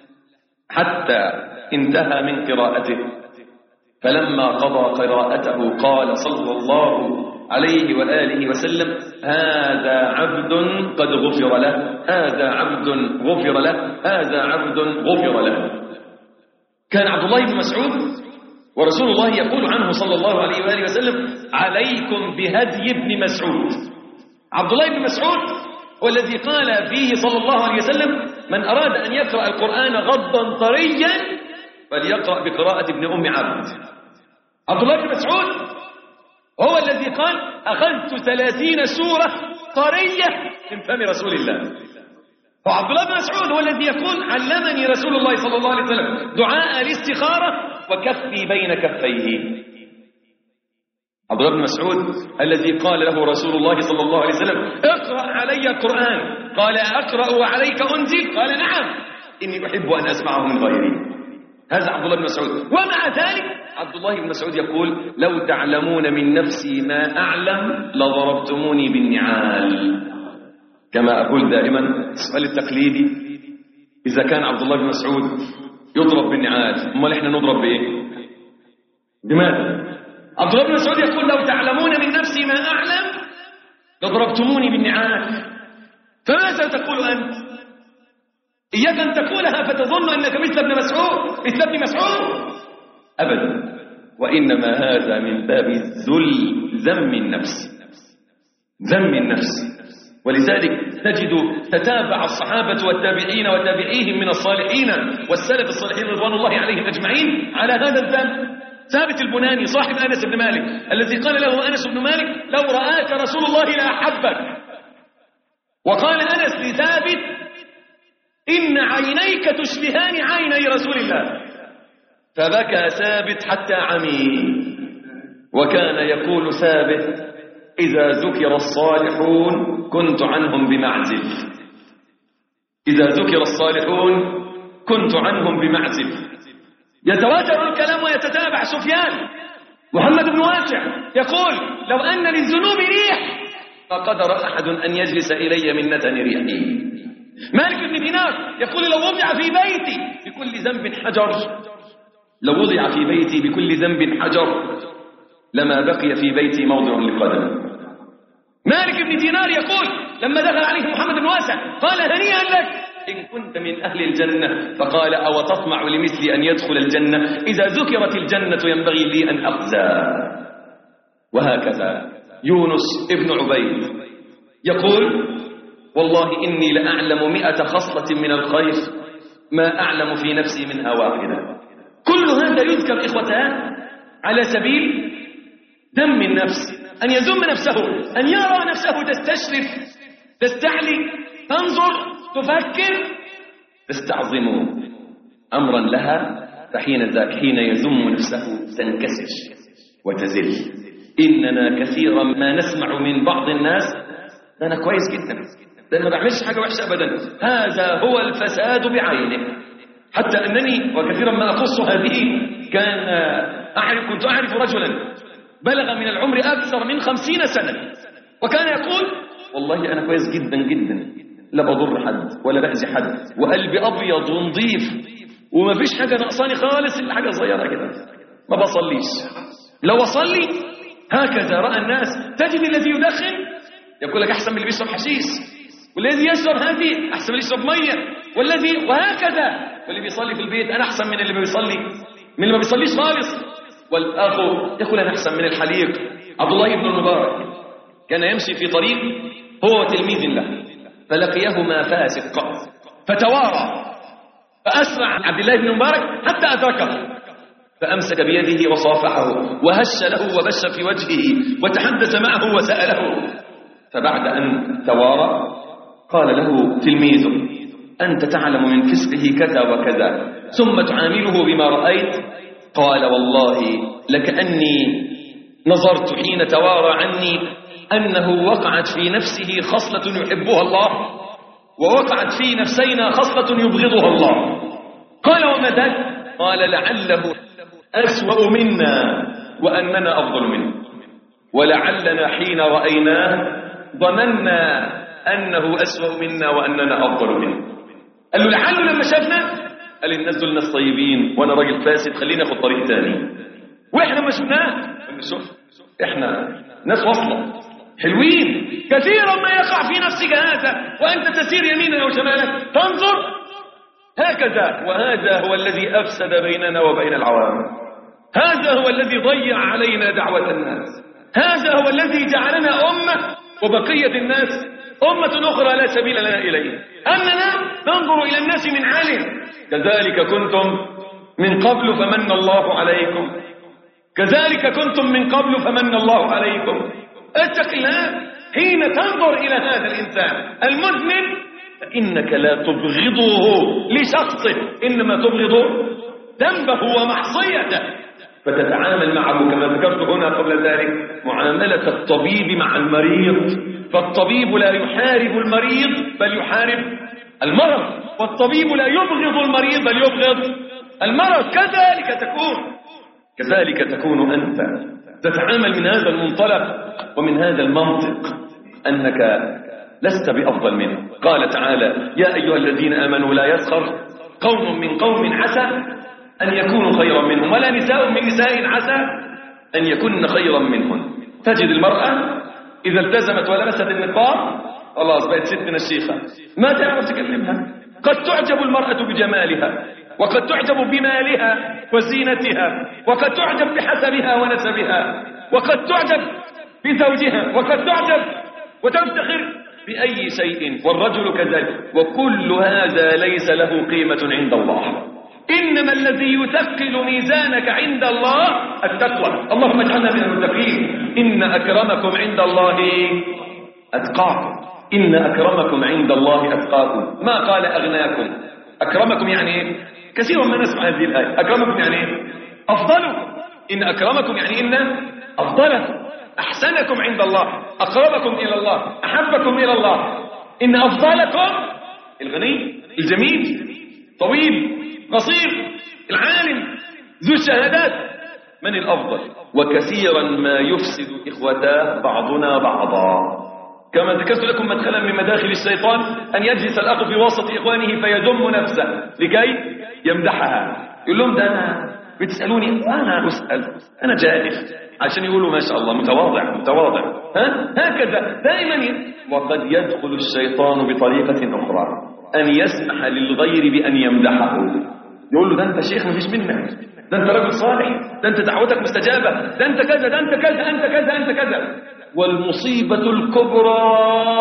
حتى انتهى من قراءته. فلما قضى قراءته قال صلى الله عليه وآله وسلم هذا عبد قد غفر له، هذا عبد غفر له، هذا عبد غفر له. كان عبد الله بن مسعود ورسول الله يقول عنه صلى الله عليه وآله وسلم عليكم بهدي ابن مسعود. عبد الله بن مسعود هو الذي قال فيه صلى الله عليه وسلم من أراد أن يقرأ القرآن غضا طريا فليقرأ بقراءة ابن أم عبد. عبد الله بن مسعود هو الذي قال أخذت ثلاثين سورة طرية من فم رسول الله. وعبد الله بن مسعود هو الذي يقول علمني رسول الله صلى الله عليه وسلم دعاء الاستخارة وكفي بين كفيه. عبد الله بن مسعود الذي قال له رسول الله صلى الله عليه وسلم اقرأ علي القرآن، قال أقرأ وعليك أنزل؟ قال نعم إني أحب أن أسمعه من غيري. هذا عبد الله بن مسعود. ومع ذلك عبد الله بن مسعود يقول لو تعلمون من نفسي ما أعلم لضربتموني بالنعال. كما أقول دائما السؤال التقليدي إذا كان عبد الله بن مسعود يضرب بالنعال أمال إحنا نضرب بإيه؟ بماذا؟ عبد الله بن مسعود يقول لو تعلمون من نفسي ما أعلم لضربتموني بالنعال. فماذا تقول أنت؟ إياك أن تقولها فتظن أنك مثل ابن مسعود مثل ابن مسعود أبدا، وإنما هذا من باب الذل، ذم النفس، ذم النفس. ولذلك تجد تتابع الصحابة والتابعين وتابعيهم من الصالحين والسلف الصالحين رضوان الله عليهم أجمعين على هذا الذنب. ثابت البناني صاحب أنس بن مالك الذي قال له أنس بن مالك لو رآك رسول الله لأحبك، وقال أنس لثابت إن عينيك تشبهان عيني رسول الله، فبكى ثابت حتى عمي. وكان يقول ثابت إذا ذكر الصالحون كنت عنهم بمعزل، إذا ذكر الصالحون كنت عنهم بمعزل. يتواتر الكلام ويتتابع. سفيان محمد بن واسع يقول لو أن للذنوب ريح فقدر أحد أن يجلس إلي من نتن ريحه. مالك بن دينار يقول لو وضع في بيتي بكل ذنب حجر، لو وضع في بيتي بكل ذنب حجر لما بقي في بيتي موضع لقدم. مالك بن دينار يقول لما دخل عليه محمد بن واسع قال هنيئا لك إن كنت من أهل الجنة، فقال أو تطمع لمثلي أن يدخل الجنة؟ إذا ذكرت الجنة ينبغي لي أن أخزى. وهكذا يونس ابن عبيد يقول والله إني لأعلم مئة خصلة من الخير ما أعلم في نفسي منها واحدة. كل هذا يذكر إخوتان على سبيل ذم النفس، أن يذم نفسه، أن يرى نفسه تستشرف، تستعلي، تنظر، تفكر، تستعظم أمرا لها، فحين ذاك حين يذم نفسه تنكسر وتزل. إننا كثيرا ما نسمع من بعض الناس ده أنا كويس جدا، ده أنا ما بعملش حاجة وحشة أبدا. هذا هو الفساد بعينه. حتى أنني وكثيرا ما أقص هذه كان أعرف كنت أعرف رجلا بلغ من العمر أكثر من خمسين سنة، وكان يقول والله أنا كويس جدا جدا، لا بضر حد ولا بأذي حد، وقلبي أبيض ونظيف وما فيش حاجة ناقصاني خالص إلا حاجة صغيرة كده، ما بصليش. لو أصلي هكذا رأى الناس. تجد الذي يدخن يقول لك أحسن من اللي بيشرب حشيش، والذي يشرب هذه أحسن من اللي يشرب مية، والذي وهكذا. واللي بيصلي في البيت أنا أحسن من اللي بيصلي من اللي ما بيصليش خالص. والآخر يقول أنا أحسن من الحليق. عبد الله بن المبارك كان يمشي في طريق هو وتلميذ له، فلقيهما فاسق فتوارى، فأسرع عبد الله بن المبارك حتى أدركه، فأمسك بيده وصافحه وهش له وبش في وجهه وتحدث معه وسأله. فبعد أن توارى قال له تلميذه أنت تعلم من فسقه كذا وكذا ثم تعامله بما رأيت؟ قال والله لكأني نظرت حين توارى عني أنه وقعت في نفسه خصلة يحبها الله، ووقعت في نفسينا خصلة يبغضها الله. قال وما ذاك؟ قال لعله أسوأ منا وأننا أفضل منه، ولعلنا حين رأيناه ظننا أنه أسوأ منا وأننا أفضل منه. قال له لعله لما شافنا قال الناس دول ناس طيبين وأنا راجل فاسد، خلينا ناخد طريق تاني. وإحنا ما شفناه قال شوف إحنا ناس وصلة حلوين. كثيرا ما يقع في نفسك هذا وأنت تسير يمينا أو شمالا تنظر هكذا. وهذا هو الذي أفسد بيننا وبين العوام، هذا هو الذي ضيع علينا دعوة الناس، هذا هو الذي جعلنا أمة وبقية الناس أمة أخرى لا سبيل لنا إليه، أننا ننظر إلى الناس من عالم. كذلك كنتم من قبل فمن الله عليكم، كذلك كنتم من قبل فمن الله عليكم. اتق الله حين تنظر إلى هذا الإنسان المذنب، فإنك لا تبغضه لشخصه، إنما تبغض ذنبه ومعصيته، فتتعامل معه كما ذكرت هنا قبل ذلك معاملة الطبيب مع المريض. فالطبيب لا يحارب المريض بل يحارب المرض، والطبيب لا يبغض المريض بل يبغض المرض. كذلك تكون كذلك تكون أنت، تتعامل من هذا المنطلق ومن هذا المنطق أنك لست بأفضل منه. قال تعالى: يا أيها الذين آمنوا لا يسخر قوم من قوم عسى أن يكونوا خيرا منهم ولا نساء من نساء عسى أن يكن خيرا منهن. تجد المرأة إذا التزمت ولبست النقاب خلاص بقت ستنا الشيخة، ما تعرف تكلمها. قد تعجب المرأة بجمالها، وقد تعجب بمالها وزينتها، وقد تعجب بحسبها ونسبها، وقد تعجب بزوجها، وقد تعجب وتفتخر بأي شيء، والرجل كذلك. وكل هذا ليس له قيمة عند الله. إنما الذي يثقل ميزانك عند الله التقوى. اللهم اجعلنا من المتقين. إن أكرمكم عند الله أتقاكم. إن أكرمكم عند الله أتقاكم. ما قال أغناكم. أكرمكم يعني كثيرا ما نسمع هذه الآية. أكرمكم يعني أفضلكم. إن أكرمكم يعني إن أفضلكم، أحسنكم عند الله، أقربكم إلى الله، أحبكم إلى الله. إن أفضلكم الغني الجميل طويل قصير العالم ذو الشهادات. من الأفضل؟ وكثيرا ما يفسد إخوتاه بعضنا بعضا. كما ذكرت لكم مدخلا من مداخل الشيطان أن يجلس الأخ في وسط إخوانه فيذم نفسه لكي يمدحها. يقول لهم: ده أنا بتسألوني، أنا أسأل، أنا جاهل، عشان يقولوا ما شاء الله متواضع متواضع. ها؟ هكذا دائما. وقد يدخل الشيطان بطريقة أخرى أن يسمح للغير بأن يمدحه. يقول له: ده أنت شيخ مفيش منك، ده أنت رجل صالح، ده أنت دعوتك مستجابة، ده أنت كذا، ده أنت كذا، أنت كذا، أنت كذا. والمصيبة الكبرى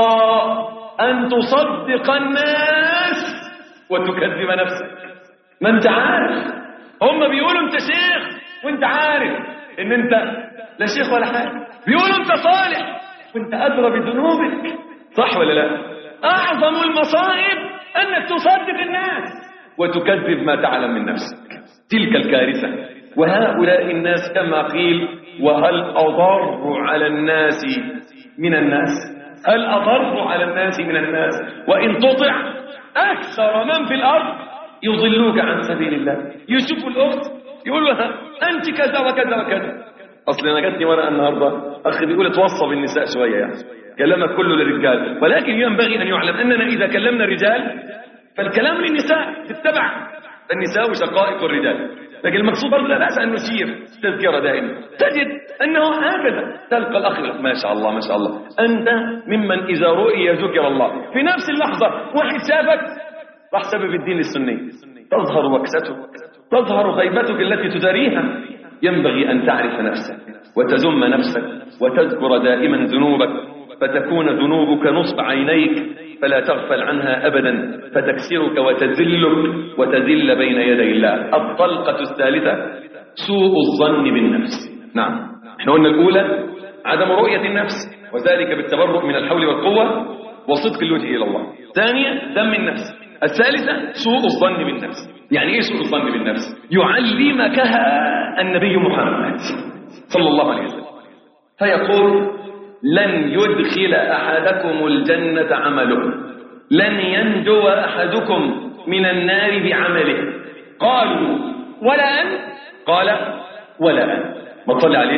أن تصدق الناس وتكذب نفسك. ما أنت عارف، هم بيقولوا أنت شيخ وأنت عارف إن أنت لا شيخ ولا حاجة. بيقولوا أنت صالح وأنت أدرى بذنوبك. صح ولا لا؟ أعظم المصائب أنك تصدق الناس وتكذب ما تعلم من نفسك. تلك الكارثة. وهؤلاء الناس كما قيل: وهل أضر على الناس من الناس؟ هل أضر على الناس من الناس؟ وإن تطع أكثر من في الأرض يضلوك عن سبيل الله. يشوف الأخت يقول لها: أنت كذا وكذا وكذا. أصل أنا جاتني ورقة النهاردة أخ بيقول اتوصى بالنساء شوية، يعني كلامك كله للرجال، ولكن ينبغي أن يعلم أننا إذا كلمنا الرجال فالكلام للنساء تتبع. النساء شقائق الرجال، لكن المقصود برضه لا بأس أن نشير تذكرة دائما. تجد أنه هكذا تلقى الأخ: ما شاء الله ما شاء الله، أنت ممن إذا رؤي ذكر الله. في نفس اللحظة واحد شافك راح سبب الدين السني، تظهر وكسته، تظهر غيبتك التي تداريها. ينبغي أن تعرف نفسك وتذم نفسك وتذكر دائما ذنوبك، فتكون ذنوبك نصب عينيك فلا تغفل عنها أبدا، فتكسرك وتذلك وتذل بين يدي الله. الطلقة الثالثة سوء الظن بالنفس. نعم، احنا قلنا الأولى عدم رؤية النفس، وذلك بالتبرؤ من الحول والقوة وصدق اللجوء إلى الله. ثانيا ذم النفس. الثالثة سوء الظن بالنفس. يعني ايه سوء الظن بالنفس؟ يعلمكها النبي محمد صلى الله عليه وسلم فيقول: لن يدخل أحدكم الجنة عمله، لن ينجو أحدكم من النار بعمله. قالوا: ولا أنت؟ قال: ولا أنت. ما تصلي عليه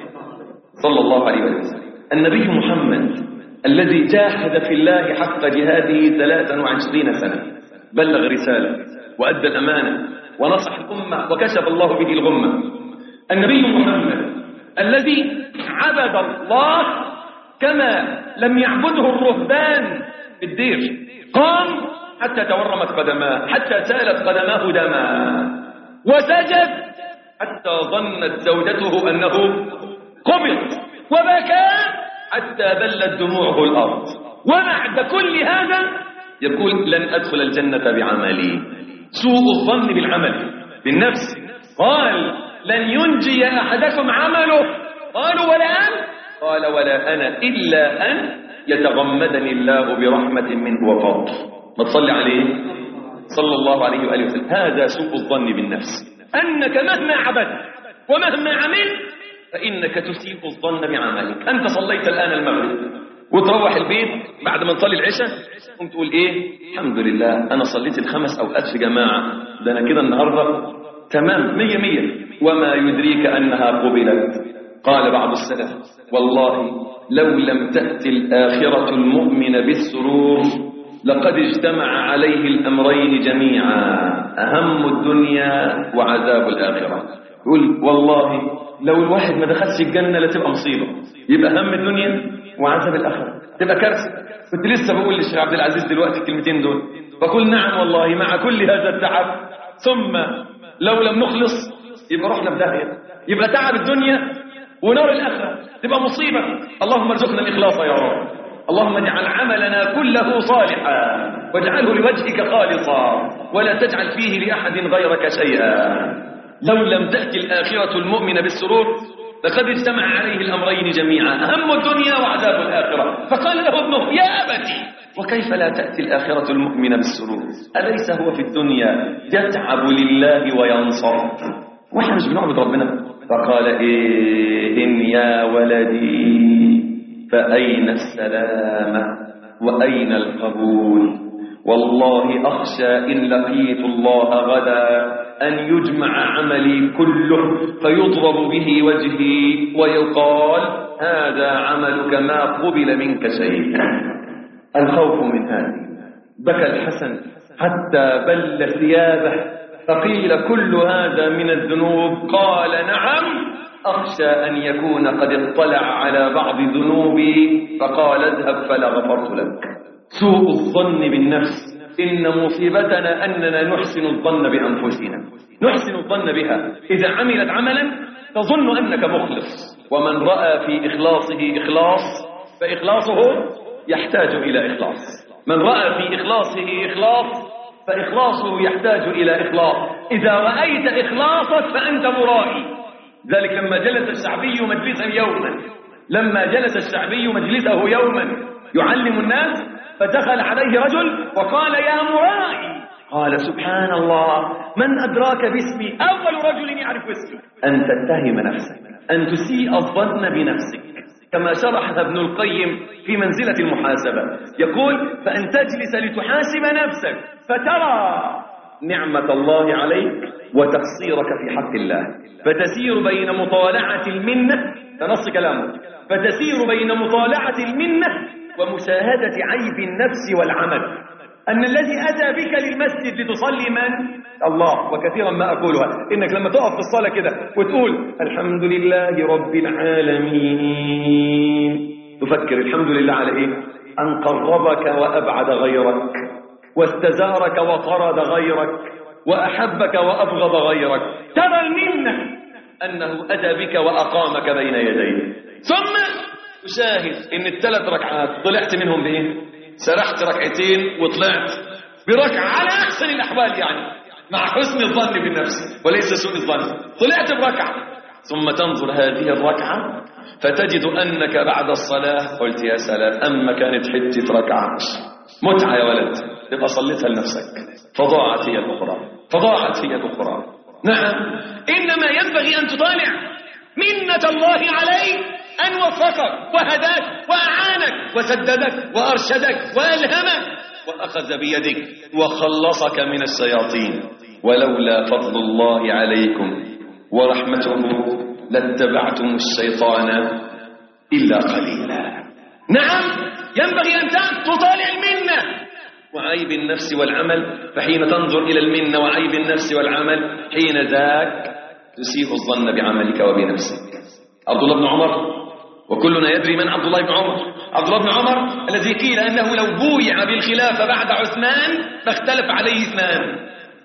صلى الله عليه وسلم. النبي محمد الذي جاهد في الله حق جهاده ثلاثا وعشرين سنة، بلغ رسالة وأدى الأمانة ونصح الأمة وكشف الله به الغمة. النبي محمد الذي عبد الله كما لم يعبده الرهبان في الدير، قام حتى تورمت قدماه، حتى سالت قدماه دما، وسجد حتى ظنت زوجته أنه قبض، وبكى حتى بلت دموعه الأرض. وبعد كل هذا يقول: لن أدخل الجنة بعملي. سوء الظن بالعمل بالنفس. قال: لن ينجي أحدكم عمله. قالوا: ولا أنت؟ قال: ولا أنا إلا أن يتغمدني الله برحمة منه وفضل. ما تصلي عليه صلى الله عليه وآله وسلم. هذا سوء الظن بالنفس، أنك مهما عبدت ومهما عملت فإنك تسيء الظن بعملك. أنت صليت الآن المغرب وتروح البيت بعد ما تصلي العشاء قمت تقول: إيه الحمد لله أنا صليت الخمس أوقات في جماعة، ده أنا كده النهاردة تمام مية مية. وما يدريك أنها قبلت؟ قال بعض السلف والله لو لم تأتي الآخرة المؤمن بالسرور لقد اجتمع عليه الأمرين جميعا، أهم الدنيا وعذاب الآخرة. يقول والله لو الواحد ما دخلش الجنة لتبقى مصيبة، يبقى هم الدنيا وعذاب الآخرة تبقى كارثة. كنت لسه بقول للشيخ عبد العزيز دلوقتي الكلمتين دول، بقول نعم والله مع كل هذا التعب ثم لو لم نخلص يبقى رحنا في داهية، يبقى تعب الدنيا ونار الآخرة تبقى مصيبة. اللهم ارزقنا الإخلاص يا رب، اللهم اجعل عملنا كله صالحا واجعله لوجهك خالصا ولا تجعل فيه لأحد غيرك شيئا. لو لم تأتي الآخرة المؤمن بالسرور لقد اجتمع عليه الأمرين جميعا، أهم الدنيا وعذاب الآخرة. فقال له ابنه يا أبتي وكيف لا تأتي الآخرة المؤمن بالسرور؟ أليس هو في الدنيا يتعب لله وينصر وإحنا مش بنعبد ربنا؟ فقال إيه إن يا ولدي فأين السلامة وأين القبول؟ والله أخشى إن لقيت الله غدا أن يجمع عملي كله فيضرب به وجهي ويقال هذا عملك ما قبل منك شيء. الخوف من هذه. بكى الحسن حتى بل ثيابه فقيل كل هذا من الذنوب؟ قال نعم أخشى أن يكون قد اطلع على بعض ذنوبي فقال اذهب فلا غفرت لك. سوء الظن بالنفس. إن مصيبتنا أننا نحسن الظن بأنفسنا، نحسن الظن بها. إذا عملت عملا تظن أنك مخلص، ومن رأى في إخلاصه إخلاص فإخلاصه يحتاج إلى إخلاص. من رأى في إخلاصه إخلاص فإخلاصه يحتاج إلى إخلاص. إذا رأيت إخلاصك فأنت مرائي. ذلك لما جلس الشعبي مجلسا يوما لما جلس الشعبي مجلسه يوما يعلم الناس فدخل عليه رجل وقال يا مرائي. قال سبحان الله من أدراك باسمي؟ أول رجل يعرف اسمي. أن تتهم نفسك، أن تسيء الظن بنفسك، كما شرحها ابن القيم في منزلة المحاسبة. يقول فأن تجلس لتحاسب نفسك فترى نعمة الله عليك وتقصيرك في حق الله، فتسير بين مطالعة المنة، تنص كلامه، فتسير بين مطالعة المنة ومشاهدة عيب النفس والعمل. أن الذي أتى بك للمسجد لتصلي من؟ الله. وكثيرا ما أقولها، إنك لما تقف في الصلاة كده وتقول الحمد لله رب العالمين، تفكر الحمد لله على إيه؟ أن قربك وأبعد غيرك، واستزارك وطرد غيرك، وأحبك وأبغض غيرك. ترى المنة أنه أتى بك وأقامك بين يديه. ثم تشاهد إن الثلاث ركعات طلعت منهم بإيه؟ سرحت ركعتين وطلعت بركعة على أحسن الأحوال، يعني مع حسن الظن بالنفس وليس سوء الظن. طلعت بركعة ثم تنظر هذه الركعة فتجد أنك بعد الصلاة قلت يا سلام أما كانت حتة ركعة متعة يا ولد، تبقى صليتها لنفسك فضاعت هي الأخرى، فضاعت هي الأخرى. نعم إنما ينبغي أن تطالع منة الله عليك أن وفقك وهداك وأعانك وسددك وأرشدك وألهمك وأخذ بيدك وخلصك من الشياطين. ولولا فضل الله عليكم ورحمته لاتبعتم الشيطان إلا قليلا. نعم ينبغي أن تطالع المنة وعيب النفس والعمل، فحين تنظر إلى المنة وعيب النفس والعمل حين ذاك تسيء الظن بعملك وبنفسك. عبد الله بن عمر، وكلنا يدري من عبد الله بن عمر. عبد الله بن عمر الذي قيل أنه لو بويع بالخلافة بعد عثمان فاختلف عليه اثنان.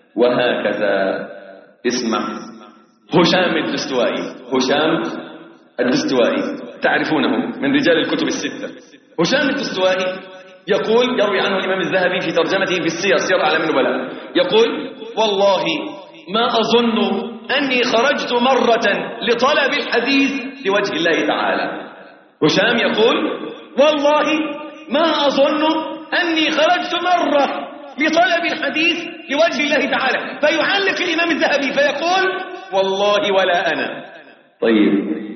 وهكذا اسمع هشام الدستوائي. هشام الدستوائي تعرفونه من رجال الكتب الستة. هشام الدستوائي يقول، يروي عنه الإمام الذهبي في ترجمته في السير، سير أعلام النبلاء، يقول والله ما أظن أني خرجت مرة لطلب الحديث لوجه الله تعالى. هشام يقول والله ما أظن أني خرجت مرة لطلب الحديث لوجه الله تعالى. فيعلق الإمام الذهبي فيقول والله ولا أنا. طيب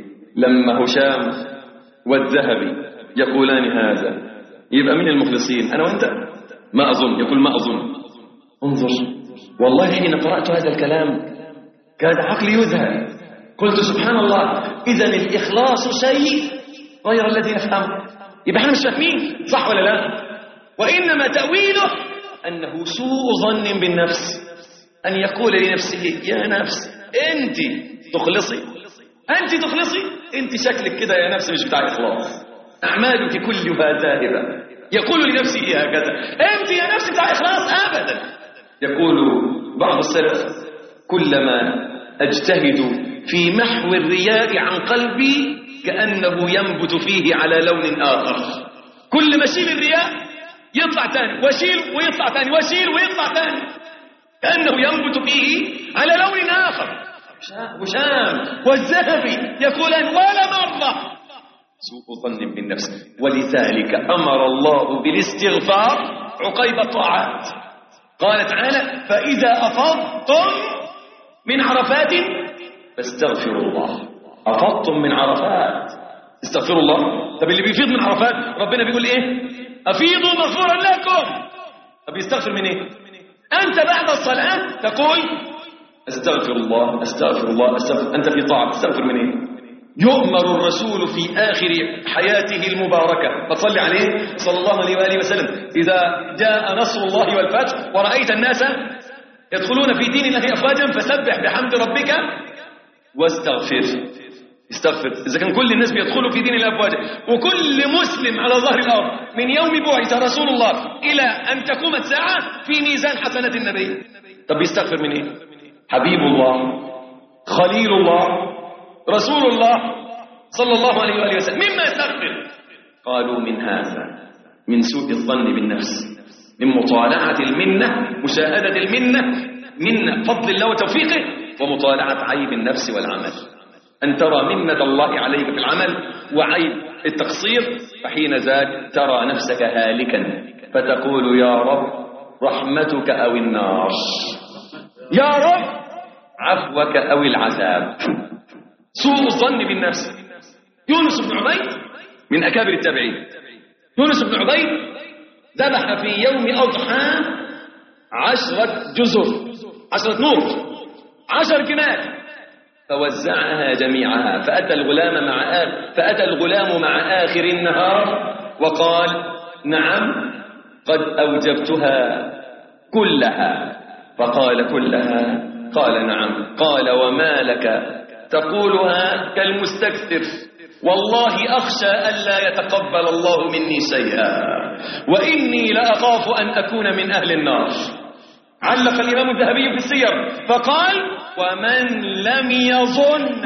لما هشام والذهبي يقولان هذا يبقى من المخلصين أنا وأنت؟ ما أظن. يقول ما أظن. انظر والله حين قرأت هذا الكلام كاد عقلي يذهل. قلت سبحان الله، إذا الإخلاص شيء غير الذي نفهمه، يبقى احنا مش فاهمين، صح ولا لا؟ وإنما تأويله أنه سوء ظن بالنفس، أن يقول لنفسه يا نفس أنت تخلصي، أنت تخلصي، أنت شكلك كده يا نفس مش بتاع إخلاص، أعمالك كلها ذاهبة. يقول لنفسه هكذا، أنت يا نفس بتاع إخلاص أبدا. يقول بعض السلف كلما أجتهد في محو الرياء عن قلبي كأنه ينبت فيه على لون آخر. كل ما أشيل الرياء يطلع تاني، واشيل ويطلع تاني، واشيل ويطلع تاني، كأنه ينبت فيه على لون آخر. وشام والذهبي يقولان ولا مرة سوء ظن بالنفس. ولذلك أمر الله بالاستغفار عقيب الطاعات. قال تعالى فإذا أفضتم من عرفات فاستغفروا الله. أفضتم من عرفات استغفروا الله. طب اللي بيفيض من عرفات ربنا بيقول إيه؟ أفيضوا مغفورا لكم. طب يستغفر من إيه؟ أنت بعد الصلاة تقول استغفر الله استغفر الله استغفر. أنت في طاعة، تستغفر من إيه؟ يؤمر الرسول في آخر حياته المباركة فصلي عليه صلى الله عليه وآله وسلم إذا جاء نصر الله والفتح ورأيت الناس يدخلون في دين الله أفواجا فسبح بحمد ربك واستغفر. استغفر. إذا كان كل الناس بيدخلوا في دين الله أفواجا وكل مسلم على ظهر الأرض من يوم بعث رسول الله إلى أن تقوم الساعة في ميزان حسنات النبي، طب يستغفر من إيه؟ حبيب الله خليل الله رسول الله صلى الله عليه وآله وسلم مما يستغفر؟ قالوا من هذا، من سوء الظن بالنفس، من مطالعة المنة، مشاهدة المنة، من فضل الله وتوفيقه، ومطالعة عيب النفس والعمل. أن ترى منة الله عليك في العمل وعيب التقصير، فحين ذاك ترى نفسك هالكا فتقول يا رب رحمتك أو النار، يا رب عفوك أو العذاب. سوء الظن بالنفس. يونس بن عبيد من أكابر التابعين. يونس بن عبيد ذبح في يوم أضحى عشرة جزر، عشرة نور، عشر جمال، فوزعها جميعها. فأتى الغلام مع آخر فأتى الغلام مع آخر النهار وقال نعم قد أوجبتها كلها. فقال كلها؟ قال نعم. قال وما لك تقولها كالمستكثر؟ والله أخشى ألا يتقبل الله مني شيئا وإني لأخاف أن أكون من أهل النار. علق الإمام الذهبي في السير فقال ومن لم يظن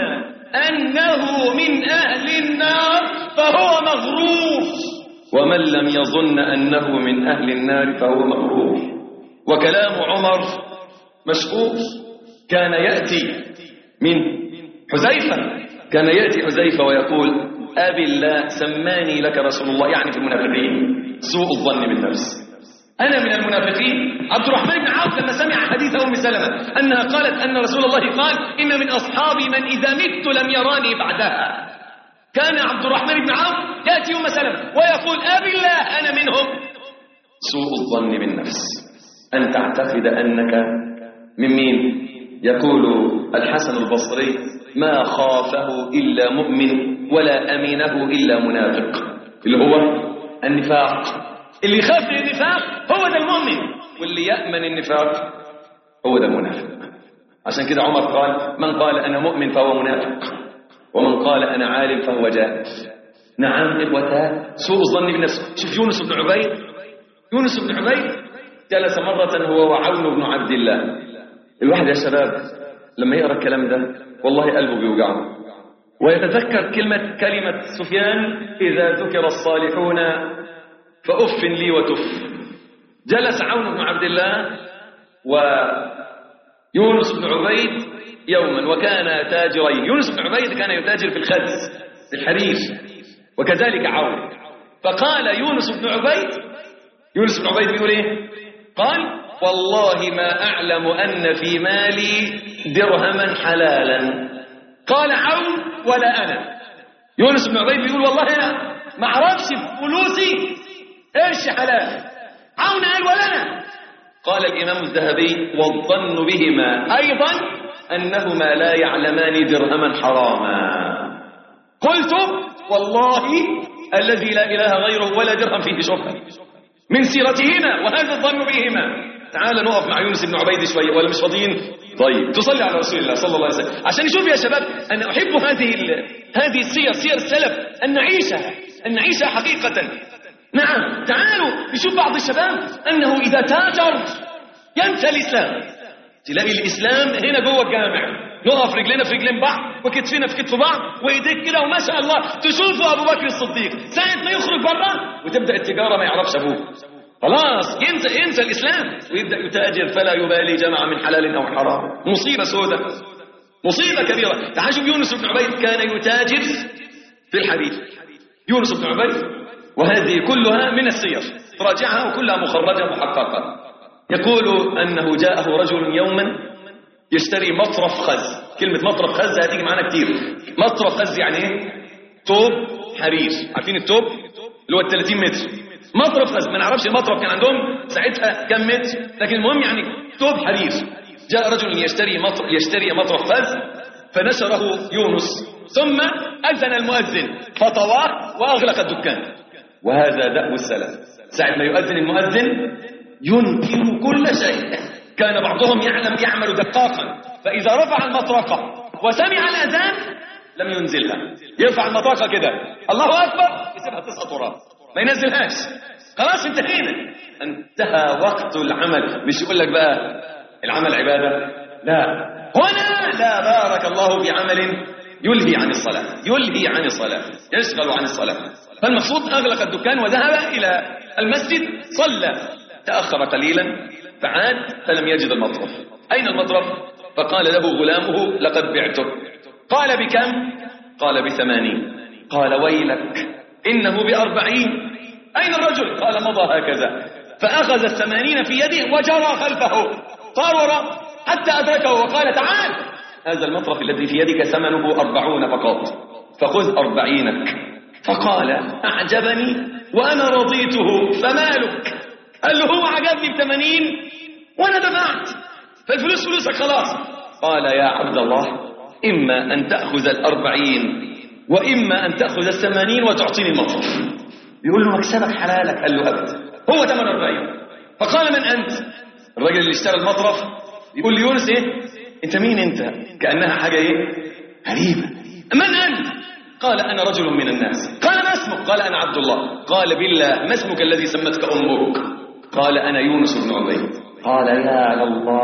أنه من أهل النار فهو مغرور، ومن لم يظن أنه من أهل النار فهو مغرور. وكلام عمر مشهور، كان يأتي من حذيفة كان يأتي حذيفة ويقول أبي الله سماني لك رسول الله، يعني في المنافقين. سوء الظن بالنفس. أنا من المنافقين. عبد الرحمن بن عوف لما سمع حديث أم سلمة أنها قالت أن رسول الله قال إن من أصحابي من إذا مت لم يراني بعدها، كان عبد الرحمن بن عوف يأتي أم سلمة ويقول أبي الله أنا منهم. سوء الظن بالنفس، أن تعتقد أنك من مين؟ يقول الحسن البصري ما خافه إلا مؤمن ولا أمينه إلا منافق، اللي هو النفاق. اللي يخاف من النفاق هو ده المؤمن، واللي يأمن النفاق هو ده المنافق. عشان كده عمر قال من قال أنا مؤمن فهو منافق، ومن قال أنا عالم فهو جاهل. نعم إخوتها، سوء الظن بالنفس. شوف يونس بن عبيد يونس بن عبيد جلس مرة هو وعون بن عبد الله. الواحد يا شباب لما يقرأ الكلام ده والله قلبه بيوجعه، ويتذكر كلمة كلمة سفيان إذا ذكر الصالحون فأف لي وتف. جلس عون بن عبد الله ويونس بن عبيد يوما وكان تاجرين. يونس بن عبيد كان يتاجر في الخز في الحرير، وكذلك عون. فقال يونس بن عبيد يونس بن عبيد بيقول ايه؟ قال والله ما أعلم أن في مالي درهما حلالا. قال عون ولا أنا. يونس بن عبيد بيقول والله أنا ما أعرفش فلوسي إيش حلال. عون قال ولا أنا. قال الإمام الذهبي والظن بهما أيضا أنهما لا يعلمان درهما حراما. قلت والله الذي لا إله غيره ولا درهم فيه شبهة من سيرتهما وهذا الظن بهما. تعال نقف مع يونس بن عبيد شوية ولا مش فاضيين؟ طيب تصلي على رسول الله صلى الله عليه وسلم عشان نشوف يا شباب. أنا أحب هذه هذه السير، سير السلف، أن نعيشها أن نعيشها حقيقة. نعم، تعالوا نشوف بعض الشباب أنه إذا تاجر ينسى الإسلام. تلاقي الإسلام هنا جوه الجامع، نقف رجلنا في رجلين بعض وكتفنا في كتف بعض وإيديك كده وما شاء الله تشوفوا أبو بكر الصديق ساعة ما يخرج بره وتبدأ التجارة ما يعرفش أبوه، خلاص ينسى ينسى الإسلام ويبدأ يتاجر فلا يبالي جمع من حلال أو حرام. مصيبة سوداء، مصيبة كبيرة. تعال شوف يونس بن عبيد كان يتاجر في الحديث. يونس بن عبيد، وهذه كلها من السير، راجعها وكلها مخرجة محققة. يقول أنه جاءه رجل يوما يشتري مطرف خز. كلمة مطرف خز هتيجي معنا كتير. مطرف خز يعني ايه؟ توب حرير. عارفين التوب اللي هو الثلاثين متر؟ مطرف خز. ما نعرفش المطرف كان عندهم ساعتها كم متر، لكن المهم يعني توب حرير. جاء رجل يشتري مطرف يشتري مطرف خز فنشره يونس، ثم أذن المؤذن فطواه وأغلق الدكان. وهذا دأب السلف، ساعة ما يؤذن المؤذن ينكر كل شيء. كان بعضهم يعلم يعمل دقاقا، فإذا رفع المطرقة وسمع الأذان لم ينزلها، يرفع المطرقة كده الله أكبر يسيبها تسقط وراه ما ينزلهاش، خلاص انتهينا، انتهى وقت العمل. مش يقول لك بقى العمل عبادة، لا، هنا لا، بارك الله في عمل يلهي عن الصلاة، يلهي عن الصلاة، يشغل عن الصلاة. فالمقصود أغلق الدكان وذهب إلى المسجد، صلى، تأخر قليلا فعاد فلم يجد المطرف. أين المطرف؟ فقال له غلامه لقد بعته. قال بكم؟ قال بثمانين. قال ويلك إنه بأربعين. أين الرجل؟ قال مضى هكذا. فأخذ الثمانين في يده وجرى خلفه، طار وراء حتى أدركه وقال تعال، هذا المطرف الذي في يدك ثمنه أربعون فقط، فخذ أربعينك. فقال أعجبني وأنا رضيته فمالك؟ قال له هو عجبني بثمانين وأنا دفعت، فالفلوس فلوسك خلاص. قال يا عبد الله إما أن تأخذ الأربعين وإما أن تأخذ الثمانين وتعطيني المطرف. يقول له مكسبك حلالك. قال له أبدا، هو ثمن أربعين. فقال من أنت؟ الرجل اللي اشترى المطرف يقول لي يونس إيه؟ أنت مين أنت؟ كأنها حاجة إيه؟ غريبة. من أنت؟ قال أنا رجل من الناس. قال ما اسمك؟ قال أنا عبد الله. قال بالله ما اسمك الذي سمتك أمك؟ قال أنا يونس بن عبيد. قال يا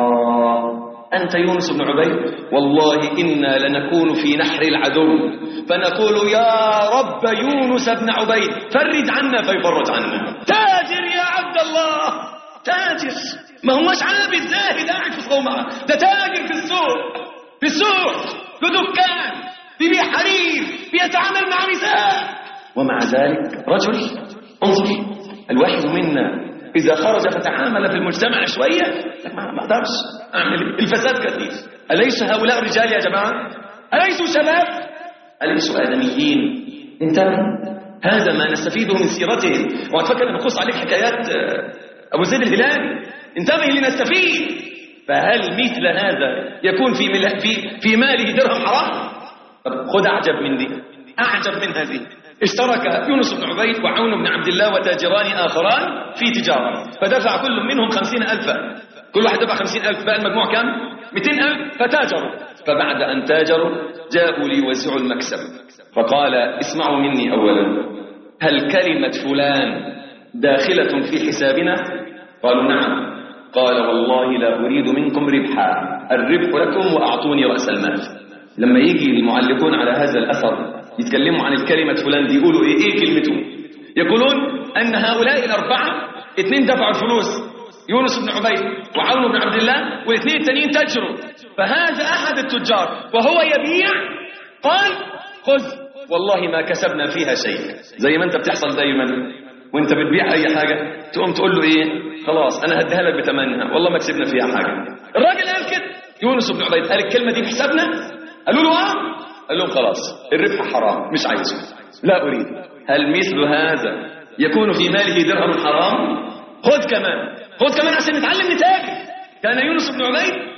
الله، أنت يونس بن عبيد؟ والله إنا لنكون في نحر العدو فنقول يا رب يونس بن عبيد فرج عنا فيفرج عنا. تاجر يا عبد الله، تاجر، ما هوش عابد زاهد قاعد في صومعة، ده تاجر في السوق، في السوق له دكان بيبيع حرير، بيتعامل مع نساء، ومع ذلك رجل. انظر، الواحد منا إذا خرج فتعامل في المجتمع شوية ما أقدرش أعمل الفساد كثير. أليس هؤلاء رجال يا جماعة؟ أليسوا شباب؟ أليسوا آدميين؟ انتبه، هذا ما نستفيده من سيرتهم. وأتفكر أن نقص عليك حكايات أبو زيد الهلالي، انتبه لنستفيد. فهل مثل هذا يكون في مل... في في ماله درهم حرام؟ طب خذ أعجب من دي، أعجب من هذه. اشترك يونس بن عبيد وعون بن عبد الله وتاجران آخران في تجارة، فدفع كل منهم خمسين ألفا، كل واحد دفع خمسين ألف، بقى المجموع كم؟ مئتين ألف، فتاجروا. فبعد أن تاجروا جاءوا ليوزعوا المكسب، فقال اسمعوا مني أولا، هل كلمة فلان داخلة في حسابنا؟ قالوا نعم. قال والله لا أريد منكم ربحا، الربح لكم وأعطوني رأس المال. لما يجي المعلقون على هذا الأثر يتكلموا عن الكلمة فلان دي يقولوا إيه, إيه كلمته؟ يقولون أن هؤلاء الأربعة اثنين دفعوا الفلوس، يونس بن عبيد وعون بن عبد الله، والاثنين التانيين تجروا، فهذا أحد التجار وهو يبيع، قال خذ والله ما كسبنا فيها شيء. زي ما أنت بتحصل دايما وأنت بتبيع أي حاجة تقوم تقول له إيه؟ خلاص أنا هديها لك بثمنها، والله ما كسبنا فيها حاجة. الراجل قال كده، يونس بن عبيد قال الكلمة دي بحسابنا؟ قالوا له آه. قال لهم خلاص الربح حرام، مش عايزه، لا أريد. هل مثل هذا يكون في ماله درهم حرام؟ خذ كمان، خذ كمان عشان نتعلم نتاجر. كان يونس بن عبيد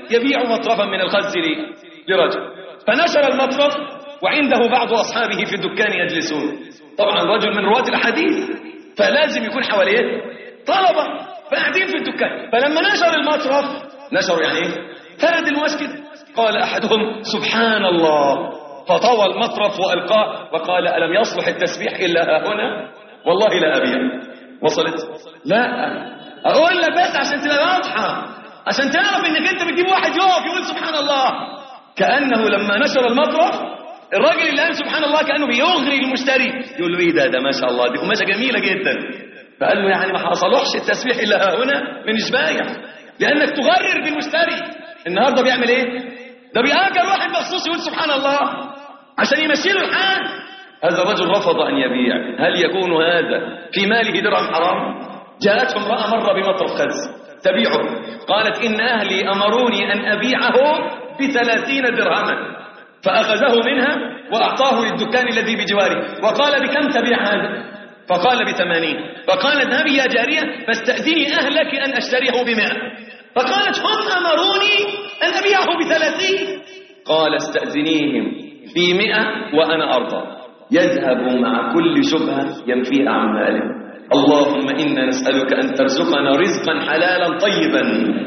يبيع مطرفا من الخز لرجل، فنشر المطرف وعنده بعض أصحابه في الدكان يجلسون. طبعا رجل من رواة الحديث فلازم يكون حواليه طلبة فقاعدين في الدكان. فلما نشر المطرف، نشر يعني ايه؟ فرد المسجد. قال أحدهم سبحان الله، فطوى المطرف وألقاه وقال ألم يصلح التسبيح إلا هنا؟ والله لا أبيع. وصلت؟ لا أقول لك بس عشان تبقى واضحة، عشان تعرف إنك أنت بتجيب واحد يقف يقول سبحان الله. كأنه لما نشر المطرف الراجل اللي قال سبحان الله كأنه بيغري المشتري، يقول له إيه ده ده ما شاء الله دي قماشة جميلة جدا. فقال له يعني ما حصلوش التسبيح إلا هنا من إشبايع، لأنك تغرر بالمشتري. النهاردة بيعمل إيه؟ ده بيأجر واحد مخصوص يقول سبحان الله عشان يمشي له الحال. هذا الرجل رفض أن يبيع. هل يكون هذا في ماله درهم حرام؟ جاءته امرأة مرة بمطرف خز تبيعه، قالت إن أهلي أمروني أن أبيعه بثلاثين درهما، فأخذه منها وأعطاه للدكان الذي بجواره وقال بكم تبيع هذا؟ فقال بثمانين. فقالت اذهبي يا جارية فاستأذني أهلك أن أشتريه بمئة. فقالت هم أمروني أن أبيعه بثلاثين. قال استأذنيهم في مئة وأنا أرضى. يذهب مع كل شبهة ينفيها عن ماله. اللهم إنا نسألك أن ترزقنا رزقا حلالا طيبا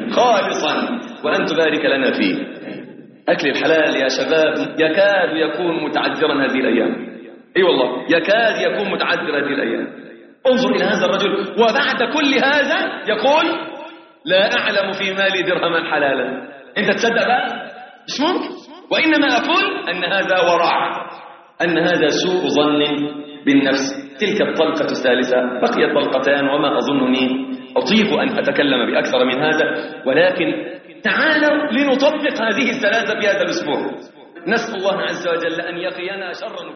خالصا وأن تبارك لنا فيه. أكل الحلال يا شباب يكاد يكون متعذرا هذه الأيام. اي أيوة والله يكاد يكون متعذر هذه الأيام. انظر إلى هذا الرجل وبعد كل هذا يقول لا أعلم في مالي درهما حلالا. أنت تصدق بقى؟ مش ممكن. وإنما أقول أن هذا ورع، أن هذا سوء ظن بالنفس. تلك الطلقة الثالثة، بقيت طلقتان وما أظنني أطيب أن أتكلم بأكثر من هذا، ولكن تعالوا لنطبق هذه الثلاثة في هذا الأسبوع. نسأل الله عز وجل أن يقينا شر